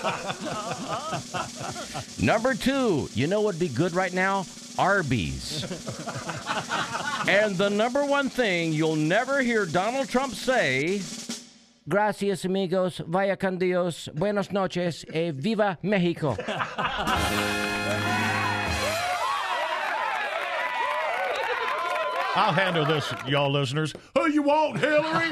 Number 2, you know what'd be good right now? Arby's. And the number 1 thing you'll never hear Donald Trump say, gracias amigos, vaya con Dios, buenas noches, viva Mexico. I'll handle this, y'all listeners. Who you want, Hillary?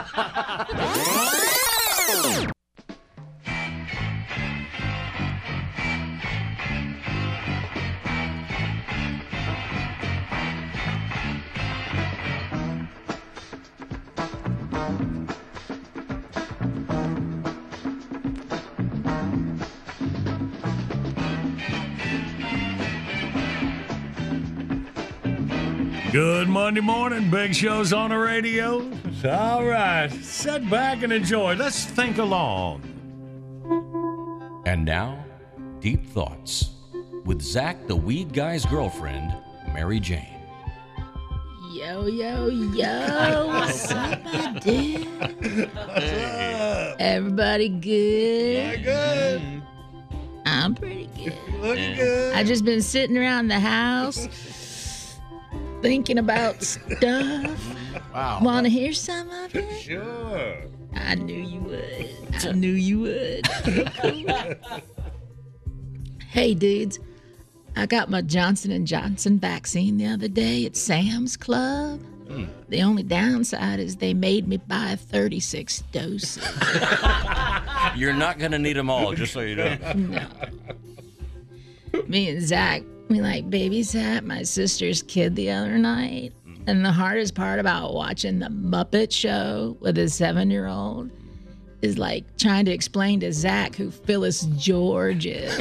Good Monday morning. Big Show's on the radio. All right. Sit back and enjoy. Let's think along. And now, Deep Thoughts with Zach the Weed Guy's girlfriend, Mary Jane. Yo, yo, yo. What's up, my dude? What's up? Everybody good? Yeah, good. I'm pretty good. Looking good. I just been sitting around the house thinking about stuff. Wow. Want to hear some of it? Sure. I knew you would. I knew you would. Hey, dudes. I got my Johnson & Johnson vaccine the other day at Sam's Club. The only downside is they made me buy 36 doses. You're not going to need them all, just so you know. No. Me and Zach, we babysat my sister's kid the other night. And the hardest part about watching the Muppet Show with a 7-year-old is trying to explain to Zach who Phyllis George is.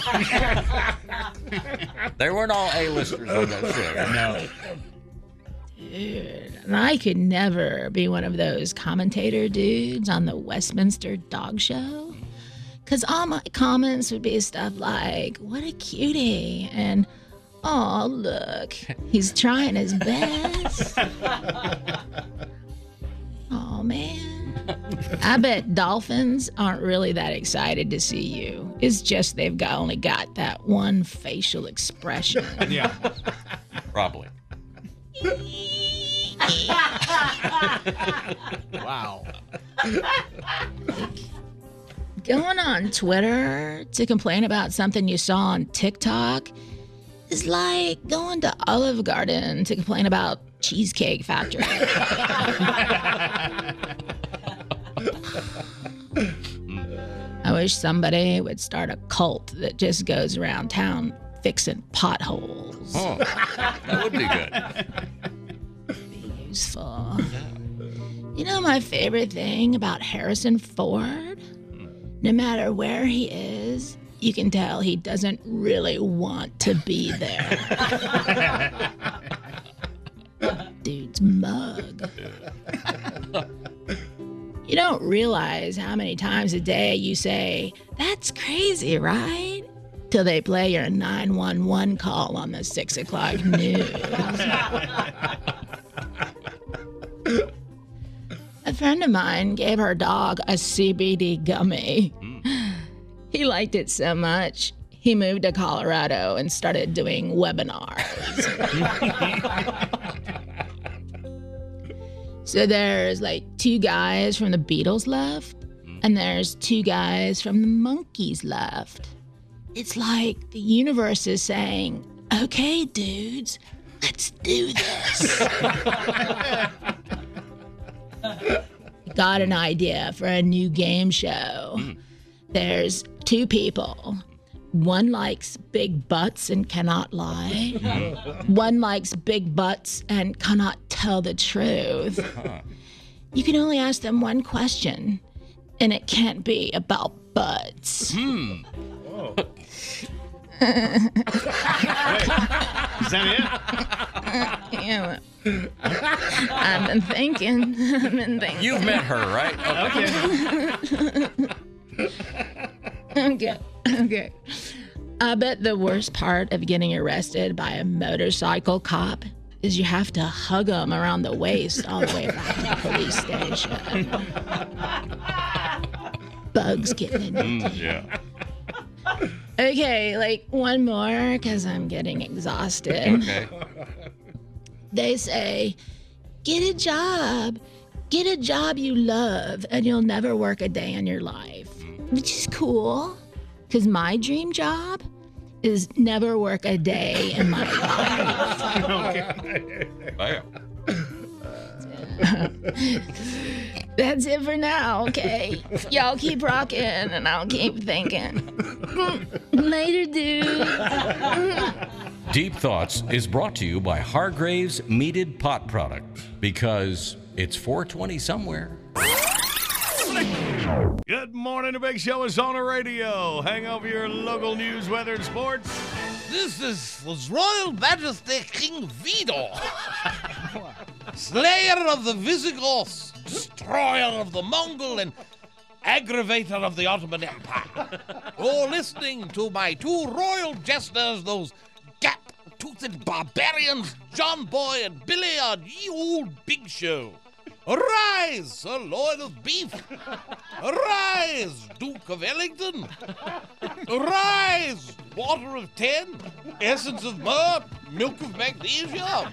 They weren't all A-listers on that show. No. Dude, and I could never be one of those commentator dudes on the Westminster Dog Show. Because all my comments would be stuff like, what a cutie, and, oh, look, he's trying his best. Oh, man. I bet dolphins aren't really that excited to see you. It's just they've only got that one facial expression. Yeah. Probably. Wow. Going on Twitter to complain about something you saw on TikTok is like going to Olive Garden to complain about Cheesecake Factory. I wish somebody would start a cult that just goes around town fixing potholes. Oh, that would be good. Be useful. You know my favorite thing about Harrison Ford? No matter where he is, you can tell he doesn't really want to be there. Dude's mug. You don't realize how many times a day you say, that's crazy, right? Till they play your 911 call on the 6 o'clock news. A friend of mine gave her dog a CBD gummy. He liked it so much, he moved to Colorado and started doing webinars. So there's 2 guys from the Beatles left, And there's 2 guys from the Monkees left. It's like the universe is saying, okay, dudes, let's do this. Got an idea for a new game show. There's 2 people. One likes big butts and cannot lie. One likes big butts and cannot tell the truth. You can only ask them one question, and it can't be about butts. Oh. Is that it? Yeah. I've been thinking. You've met her, right? Okay. I bet the worst part of getting arrested by a motorcycle cop is you have to hug them around the waist all the way back to the police station. Bugs getting in it. Yeah. Okay, like one more, because I'm getting exhausted. Okay. They say, get a job you love, and you'll never work a day in your life. Which is cool, because my dream job is never work a day in my life. That's it for now, okay? Y'all keep rocking, and I'll keep thinking. Later, dude. Deep Thoughts is brought to you by Hargrave's Meated Pot Product, because it's 420 somewhere. Good morning, the Big Show is on the radio. Hang over your local news, weather, and sports. This is His Royal Majesty King Vidor, slayer of the Visigoths, destroyer of the Mongol, and aggravator of the Ottoman Empire. You're listening to my 2 royal jesters, those gap-toothed barbarians, John Boy and Billy, on Ye Old Big Show. Arise, sirloin of beef! Arise, Duke of Ellington! Arise, water of 10, essence of myrrh, milk of magnesia!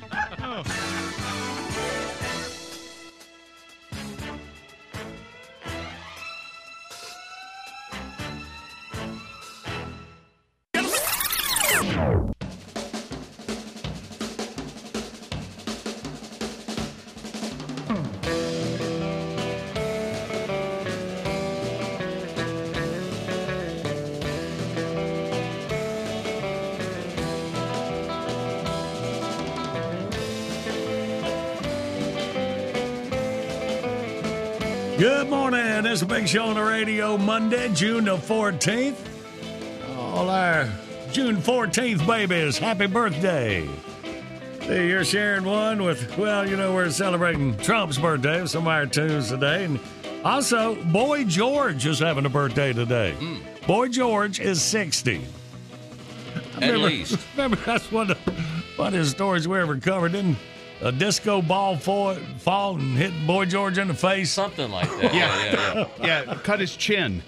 Good morning. This is a Big Show on the radio, Monday, June the 14th. All our June 14th babies, happy birthday. See, you're sharing one with, well, you know, we're celebrating Trump's birthday with some of our tunes today. And also, Boy George is having a birthday today. Boy George is 60. At least. Remember, that's one of the stories we ever covered, didn't a disco ball fall and hit Boy George in the face? Something like that. Yeah, cut his chin.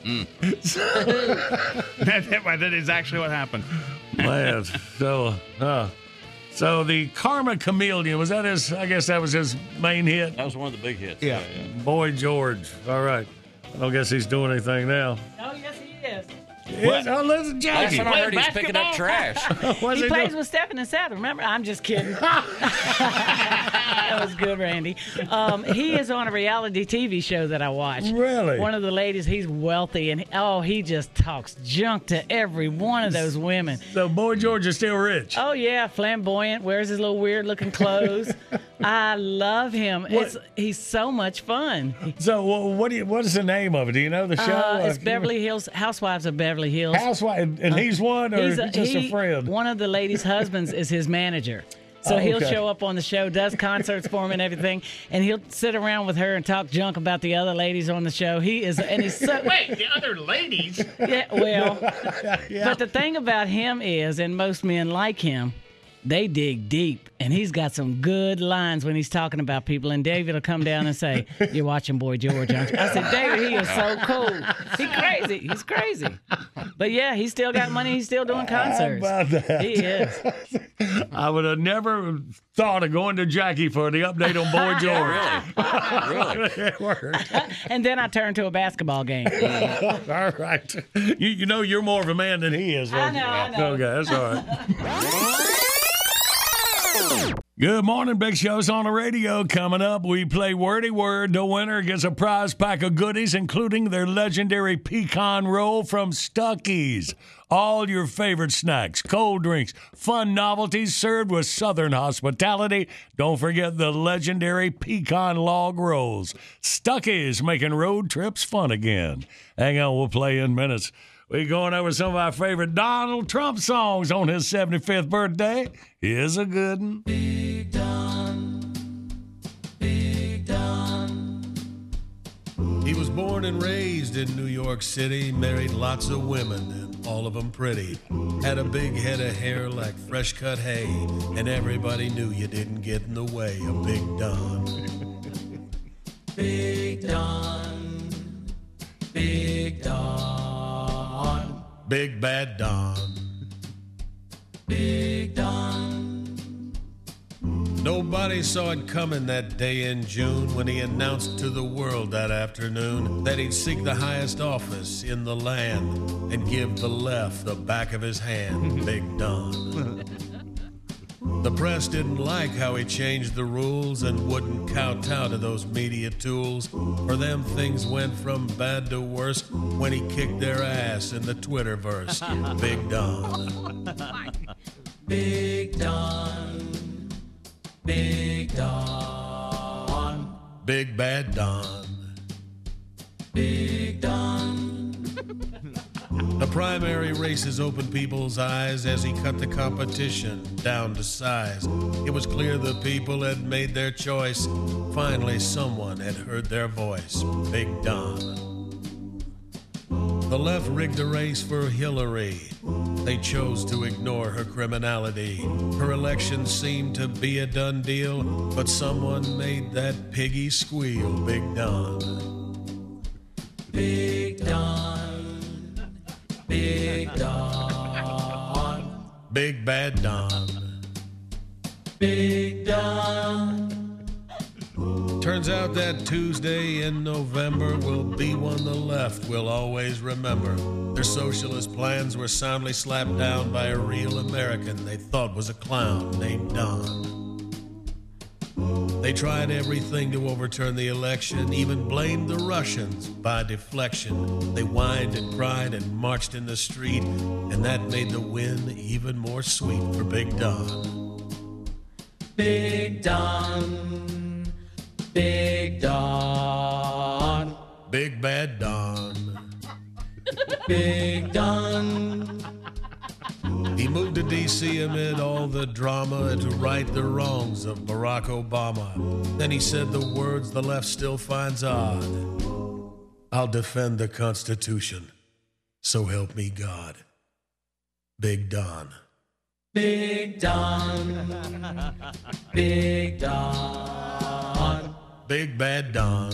That is actually what happened. Man, so the Karma Chameleon, was that his, I guess that was his main hit? That was one of the big hits. Yeah. Boy George. All right. I don't guess he's doing anything now. Oh, yes, he is. Oh, listen, Jackie. Last time I heard he's picking up trash. He plays with Stephen South. Remember? I'm just kidding. That was good, Randy. He is on a reality TV show that I watch. Really? One of the ladies, he's wealthy, and he just talks junk to every one of those women. So Boy George is still rich? Oh, yeah, flamboyant, wears his little weird-looking clothes. I love him. He's so much fun. So what is the name of it? Do you know the show? It's Beverly Hills, Housewives of Beverly Hills. Housewives, and he's one, or just a friend? One of the ladies' husbands is his manager. So he'll show up on the show, does concerts for him and everything, and he'll sit around with her and talk junk about the other ladies on the show. He's so... Wait, the other ladies? Yeah, well, but the thing about him is, and most men like him, they dig deep, and he's got some good lines when he's talking about people. And David will come down and say, "You're watching Boy George, aren't you?" I said, "David, he is so cool. He's crazy. But yeah, he's still got money. He's still doing concerts. How about that? He is. I would have never thought of going to Jackie for the update on Boy George. Really? It worked. And then I turned to a basketball game. All right. You know you're more of a man than he is. I know. Okay, that's all right. Good morning, Big Show's on the radio. Coming up, we play Wordy Word. The winner gets a prize pack of goodies, including their legendary pecan roll from Stuckey's. All your favorite snacks, cold drinks, fun novelties served with Southern hospitality. Don't forget the legendary pecan log rolls. Stuckey's, making road trips fun again. Hang on, we'll play in minutes. We're going over some of our favorite Donald Trump songs on his 75th birthday. Here's a good one. Big Don, Big Don. He was born and raised in New York City, married lots of women, and all of them pretty. Had a big head of hair like fresh cut hay, and everybody knew you didn't get in the way of Big Don. Big Don, Big Don. Big Bad Don. Big Don. Nobody saw it coming that day in June when he announced to the world that afternoon that he'd seek the highest office in the land and give the left the back of his hand. Big Don. The press didn't like how he changed the rules and wouldn't kowtow to those media tools. For them, things went from bad to worse when he kicked their ass in the Twitterverse. Big Don. Big Don. Big Don. Big Bad Don. Big Don. The primary races opened people's eyes as he cut the competition down to size. It was clear the people had made their choice. Finally, someone had heard their voice. Big Don. The left rigged a race for Hillary. They chose to ignore her criminality. Her election seemed to be a done deal, but someone made that piggy squeal. Big Don. Big Don. Big Don. Big Bad Don. Big Don. Turns out that Tuesday in November will be one the left will always remember. Their socialist plans were soundly slapped down by a real American they thought was a clown named Don. They tried everything to overturn the election, even blamed the Russians by deflection. They whined and cried and marched in the street, and that made the win even more sweet for Big Don. Big Don. Big Don. Big Bad Don. Big Don. He moved to D.C. amid all the drama and to right the wrongs of Barack Obama. Then he said the words the left still finds odd. I'll defend the Constitution, so help me God. Big Don. Big Don. Big Don. Big Bad Don.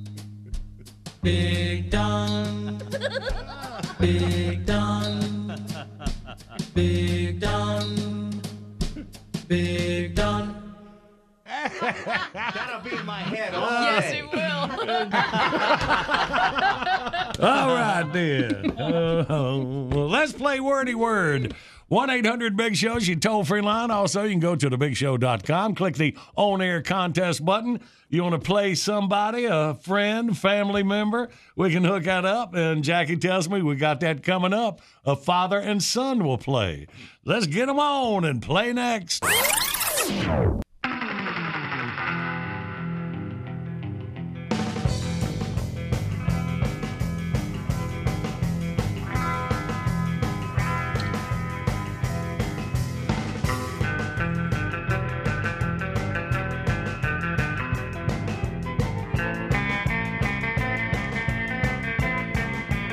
Big Don. Big Don. Big Don. Big Don. That'll be in my head all Yes, day. it will. All right, then. Well, let's play Wordy Word. 1-800-BIG-SHOW, your toll-free line. Also, you can go to thebigshow.com, click the on-air contest button. You want to play somebody, a friend, family member, we can hook that up. And Jackie tells me we got that coming up. A father and son will play. Let's get them on and play next.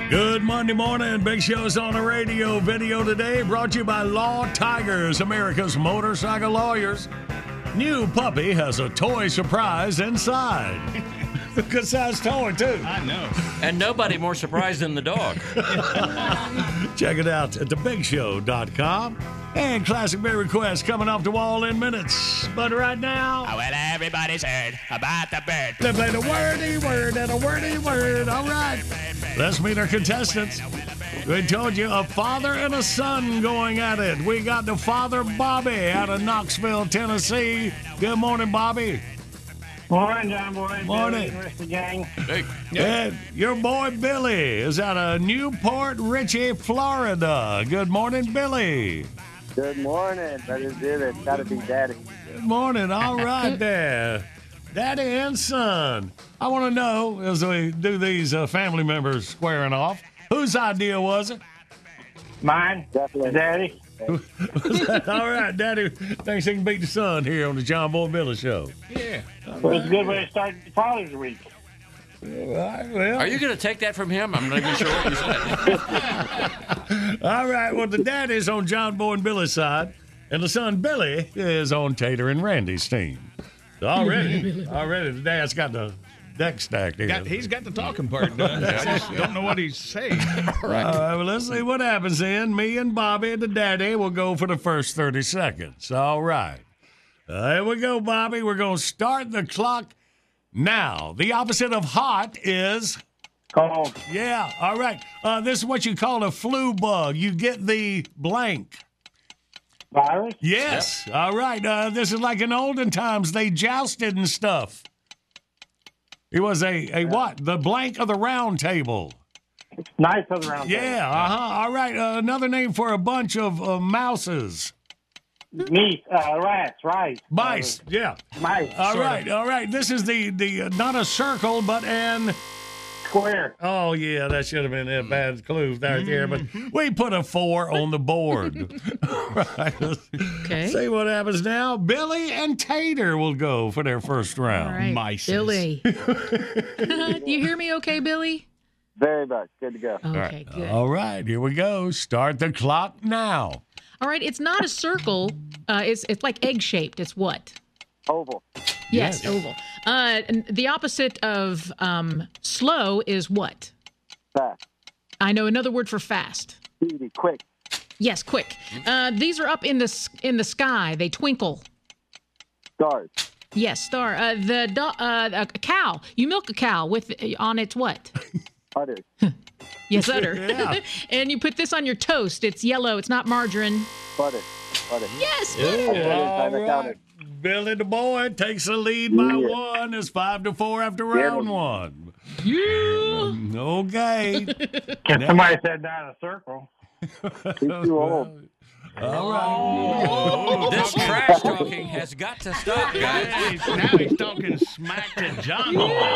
Good Monday morning. Big Show's on the radio. Video today brought to you by Law Tigers, America's motorcycle lawyers. New puppy has a toy surprise inside. Good size toy, too. I know. And nobody more surprised than the dog. Check it out at thebigshow.com. And Classic Beer Request coming off the wall in minutes. But right now... Oh, well, everybody's heard about the bird. They played a wordy word and a wordy word. All right. Let's meet our contestants. We told you a father and a son going at it. We got the father, Bobby, out of Knoxville, Tennessee. Good morning, Bobby. Morning, John Boy. Morning. Billy, the rest of the gang. Hey. And your boy, Billy, is out of Newport Richey, Florida. Good morning, Billy. Good morning. Brother Billy. It's got to be Daddy. Good morning. All right, there. Daddy and son. I want to know, as we do these family members squaring off, whose idea was it? Mine. Definitely. Daddy. All right, Daddy thinks he can beat the son here on the John Boy Billy Show. Yeah. Well, it's a good way to start Father's Week. Well, Are you going to take that from him? I'm not even sure what you said. all right, well, the daddy's on John Boy and Billy's side, and the son, Billy, is on Tater and Randy's team. So already the dad's got the deck stacked here. He's got the talking part done. I just don't know what he's saying. All right, well, let's see what happens then. Me and Bobby, the daddy, will go for the first 30 seconds. All right. Here we go, Bobby. We're going to start the clock now. The opposite of hot is... Cold. Yeah, all right. This is what you call a flu bug. You get the blank. Virus? Yes. Yep. All right. This is like in olden times. They jousted and stuff. It was a what? The blank of the round table. Knife of the round table. Yeah, All right. Another name for a bunch of mouses. Meat, rats, rice. Mice, yeah. Mice. All right. This is the not a circle, but an... Square. Oh, yeah, that should have been a bad clue right there, but we put a 4 on the board. Right. Okay. See what happens now. Billy and Tater will go for their first round. All right, Mice. Billy. Do you hear me okay, Billy? Very much. Good to go. Okay, good. All right, here we go. Start the clock now. All right, it's not a circle. It's like egg-shaped. It's what? Oval. Yes, oval. And the opposite of slow is what? Fast. I know another word for fast. Speedy. Quick. Yes, quick. These are up in the sky. They twinkle. Stars. Yes, star. A cow. You milk a cow with on its what? Udder. Yes, udder. Yeah. And you put this on your toast. It's yellow. It's not margarine. Butter. Yes. All right. Billy the boy takes the lead by 1. It's 5-4 after round 1. Yeah. Okay. Somebody said not a circle. He's too old. All right. This trash talking has got to stop, guys. Now he's talking smack to John.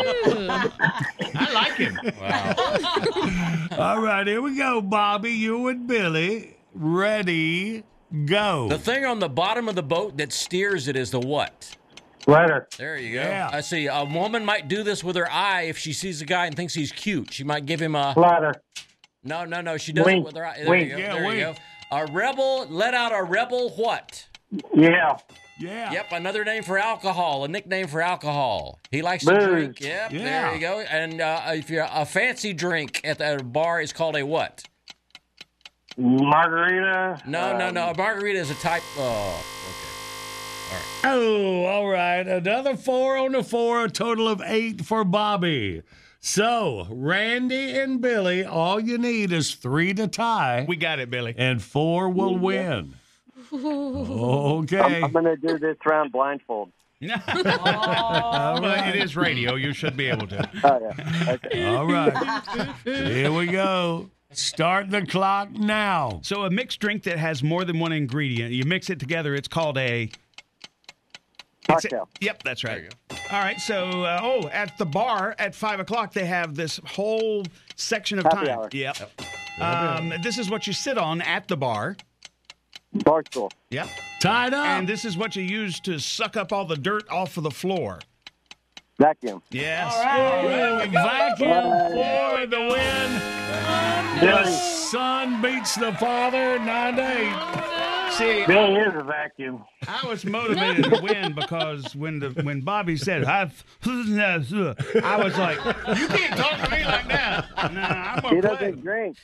I like him. Wow. All right, here we go, Bobby. You and Billy. Ready, go. The thing on the bottom of the boat that steers it is the what? Rudder. There you go. Yeah. I see. A woman might do this with her eye if she sees a guy and thinks he's cute. She might give him a... Ladder. No. She does Wink. it with her eye. There Wink. you go. Yeah, there wink. you go. A rebel let out a rebel what? Yeah. Yeah. Yep, another name for alcohol, a nickname for alcohol. He likes to Booze. drink. Yep, Yeah. there you go. And if you're a fancy drink at a bar, it's called a what? Margarita. No. A margarita is a type. Oh, okay. Oh, all right. Another 4 on the 4, a total of 8 for Bobby. So, Randy and Billy, all you need is 3 to tie. We got it, Billy. And 4 will win. Okay. I'm going to do this round blindfold. Well, it is radio. You should be able to. Oh, yeah. Okay. All right. Here we go. Start the clock now. So a mixed drink that has more than one ingredient, you mix it together, it's called a... Cocktail. Yep, that's right. All right, so, at the bar at 5 o'clock, they have this whole section of Happy time. hour. Yep. This is what you sit on at the bar. Bar stool. Yep. Tied up. And this is what you use to suck up all the dirt off of the floor. Vacuum. Yes. All right. Vacuum for the win. The son beats the father 9-8. See, Billy is a vacuum. I was motivated to win because when Bobby said, I was like, you can't talk to me like that. Nah, I'm He going to play. doesn't drink.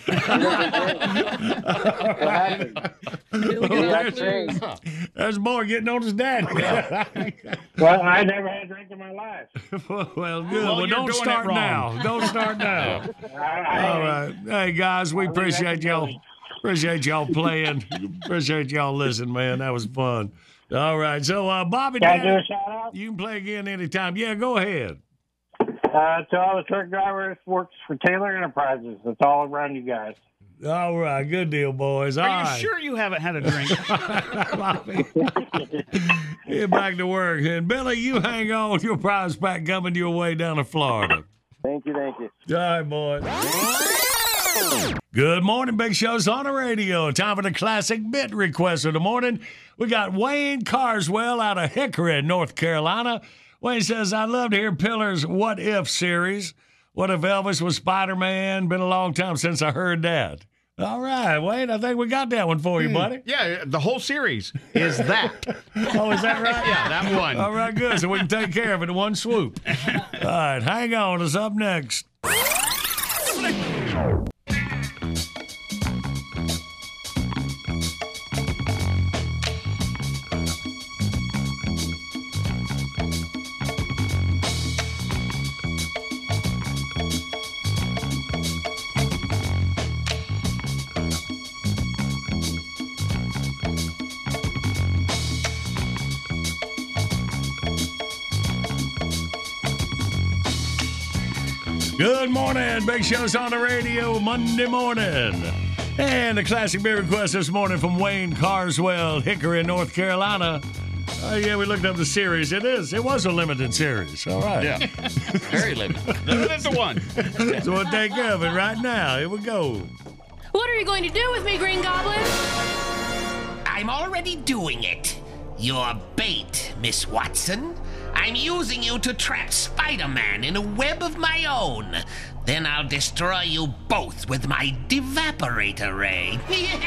There's more getting on his dad. Well, I never had a drink in my life. Well, good. Well, Well, you're don't doing start it wrong. now. Don't start now. All right. Hey, guys, we appreciate y'all. Appreciate y'all playing. Appreciate y'all listening, man. That was fun. All right. So, Bobby, Can I do a shout out? you can play again anytime. Yeah, go ahead. To all the truck drivers, works for Taylor Enterprises. That's all around you guys. All right. Good deal, boys. All Are you right. sure you haven't had a drink? Bobby, get back to work. And Billy, you hang on. Your prize pack coming your way down to Florida. Thank you. All right, boys. Good morning, Big Show's on the radio. Time for the classic bit request of the morning. We got Wayne Carswell out of Hickory, North Carolina. Wayne says, I'd love to hear Pillar's What If series. What if Elvis was Spider-Man? Been a long time since I heard that. All right, Wayne, I think we got that one for you, buddy. Yeah, the whole series is that. Oh, is that right? Yeah, that one. All right, good. So we can take care of it in one swoop. All right, hang on. It's up next. Good morning. Big Show's on the radio Monday morning. And the classic beer request this morning from Wayne Carswell, Hickory, North Carolina. Yeah, we looked up the series. It was a limited series. All right. Yeah. Very limited. Limited to one. So we'll take care of it right now. Here we go. What are you going to do with me, Green Goblin? I'm already doing it. You're bait, Miss Watson. I'm using you to trap Spider-Man in a web of my own. Then I'll destroy you both with my Devaporator ray.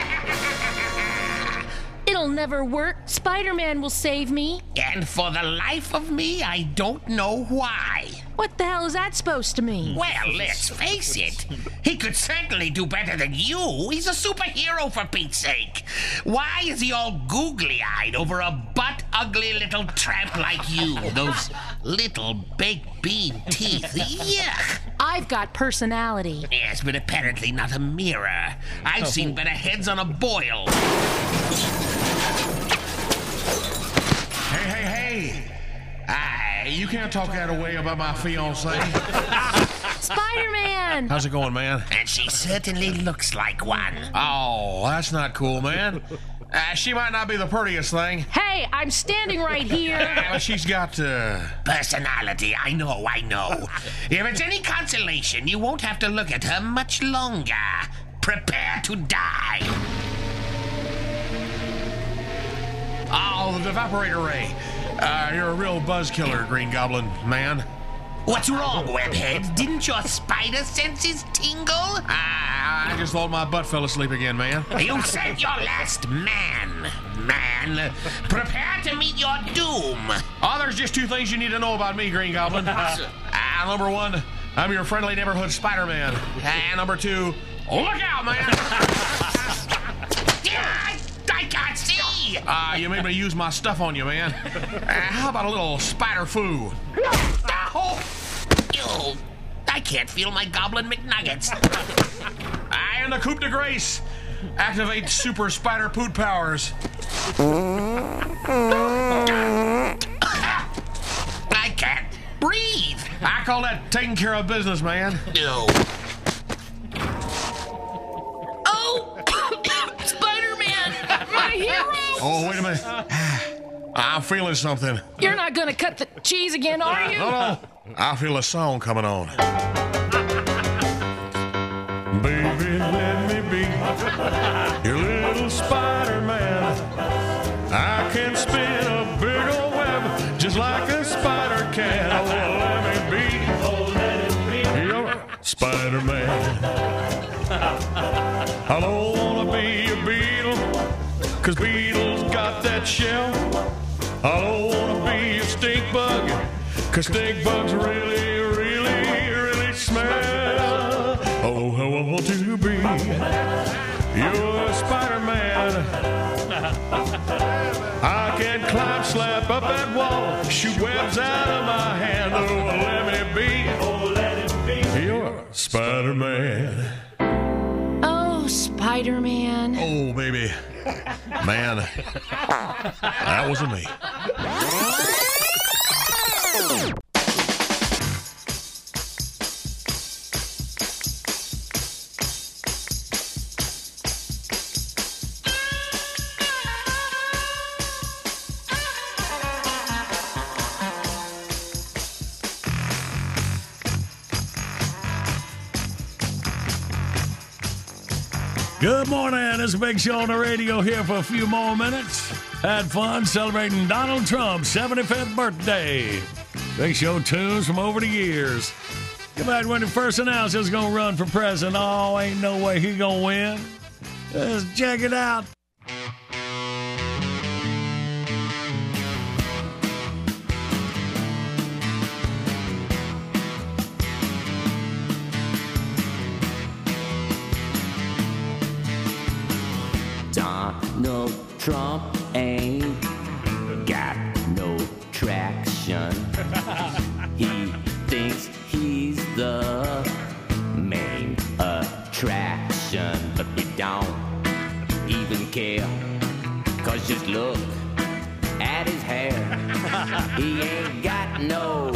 It'll never work. Spider-Man will save me. And for the life of me, I don't know why. What the hell is that supposed to mean? Well, let's face it. He could certainly do better than you. He's a superhero, for Pete's sake. Why is he all googly-eyed over a butt-ugly little tramp like you? Those little baked bean teeth. Yuck. I've got personality. Yes, but apparently not a mirror. I've seen better heads on a boil. Hey. You can't talk that way about my fiancée. Spider-Man! How's it going, man? And she certainly looks like one. Oh, that's not cool, man. She might not be the prettiest thing. Hey, I'm standing right here. But she's got, personality, I know. If it's any consolation, you won't have to look at her much longer. Prepare to die. Oh, the Devaporator ray. You're a real buzz killer, Green Goblin man. What's wrong, Webhead? Didn't your spider senses tingle? I just thought my butt fell asleep again, man. You said your last man. Prepare to meet your doom. Oh, there's just two things you need to know about me, Green Goblin. Number one, I'm your friendly neighborhood Spider-Man. And number two, look out, man! I can't see! You made me use my stuff on you, man. How about a little spider foo? Ew, I can't feel my Goblin McNuggets. And the Coupe de Grace. Activate super spider poot powers. I can't breathe. I call that taking care of business, man. No. Oh, Spider-Man, my hero. Oh, wait a minute. I'm feeling something. You're not gonna cut the cheese again, are you? No. I feel a song coming on. Baby, let me be your little Spider-Man. I can spin a big old web just like a spider can. nutshell. I don't wanna be a stink bug, 'cause stink bugs really, really, really smell. Oh, how I want to be your Spider-Man. I can climb, slap up that wall, shoot webs out of my hand. Oh, let me be your Spider-Man. Oh, Spider-Man. Oh, baby. Man, that wasn't me. Good morning. It's a Big Show on the radio here for a few more minutes. Had fun celebrating Donald Trump's 75th birthday. Big Show tunes from over the years. Come back when he first announced he was going to run for president. Oh, ain't no way he going to win. Let's check it out. Donald Trump ain't got no traction. He thinks he's the main attraction, but we don't even care. 'Cause just look at his hair. He ain't got no.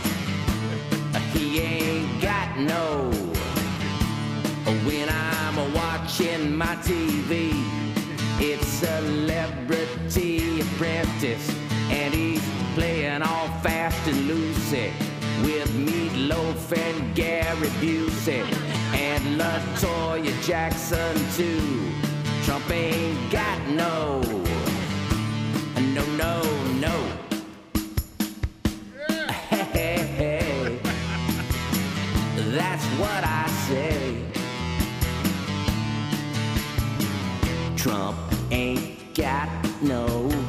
He ain't got no. When I'm watching my TV, it's Celebrity Apprentice, and he's playing all fast and loosey with Meatloaf and Gary Busey and LaToya Jackson too. Trump ain't got no. Hey, that's what I say. Trump ain't got no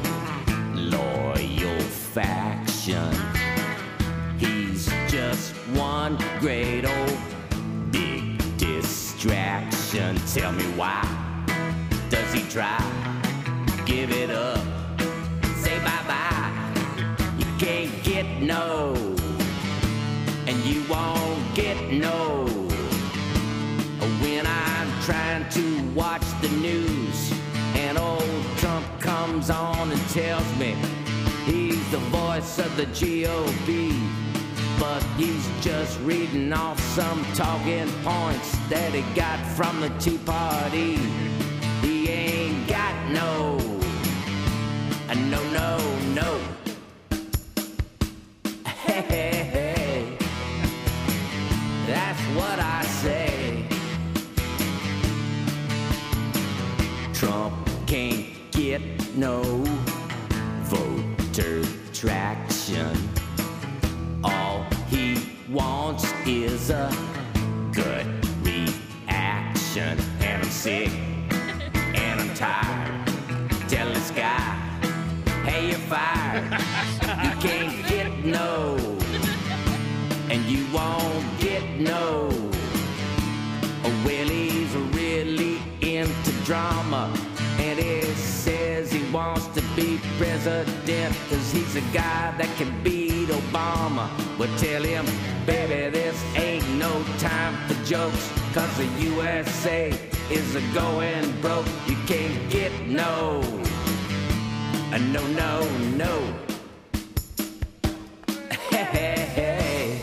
loyal faction. He's just one great old big distraction. Tell me why does he try? Give it up, say bye-bye. You can't get no, and you won't get no. When I'm trying to watch the news and old Trump comes on and tells me he's the voice of the GOP, but he's just reading off some talking points that he got from the Tea Party. He ain't got no. Hey, that's what I say. Trump can't get no voter traction. All he wants is a good reaction. And I'm sick, and I'm tired. Tell this guy, hey, you're fired. You can't get no, and you won't get no. Well, he's really into drama, and he says he wants to be president 'cause he's a guy that can beat Obama. But tell him, baby, this ain't no time for jokes, 'cause the USA is a going broke. You can't get no. No. Hey,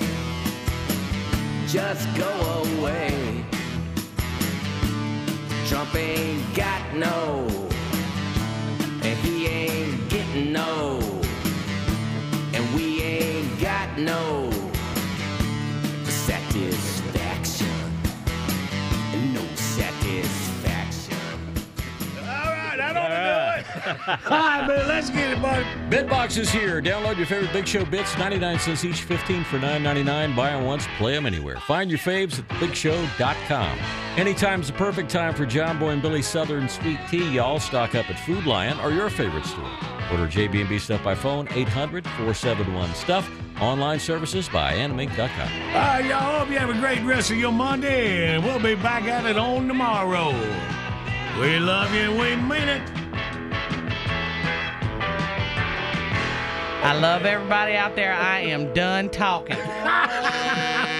just go away. Trump ain't got no, and he ain't getting no, and we ain't got no satisfaction. No satisfaction. All right, I don't know it. right, Bill, let's get it, buddy. Bitbox is here. Download your favorite Big Show bits, 99 cents each, 15 for $9.99. Buy them once, play them anywhere. Find your faves at thebigshow.com. Anytime's the perfect time for John Boy and Billy Southern Sweet Tea. Y'all stock up at Food Lion or your favorite store. Order JB&B Stuff by phone, 800-471-STUFF. Online services by animink.com. All right, y'all. Hope you have a great rest of your Monday, and we'll be back at it on tomorrow. We love you and we mean it. I love everybody out there. I am done talking.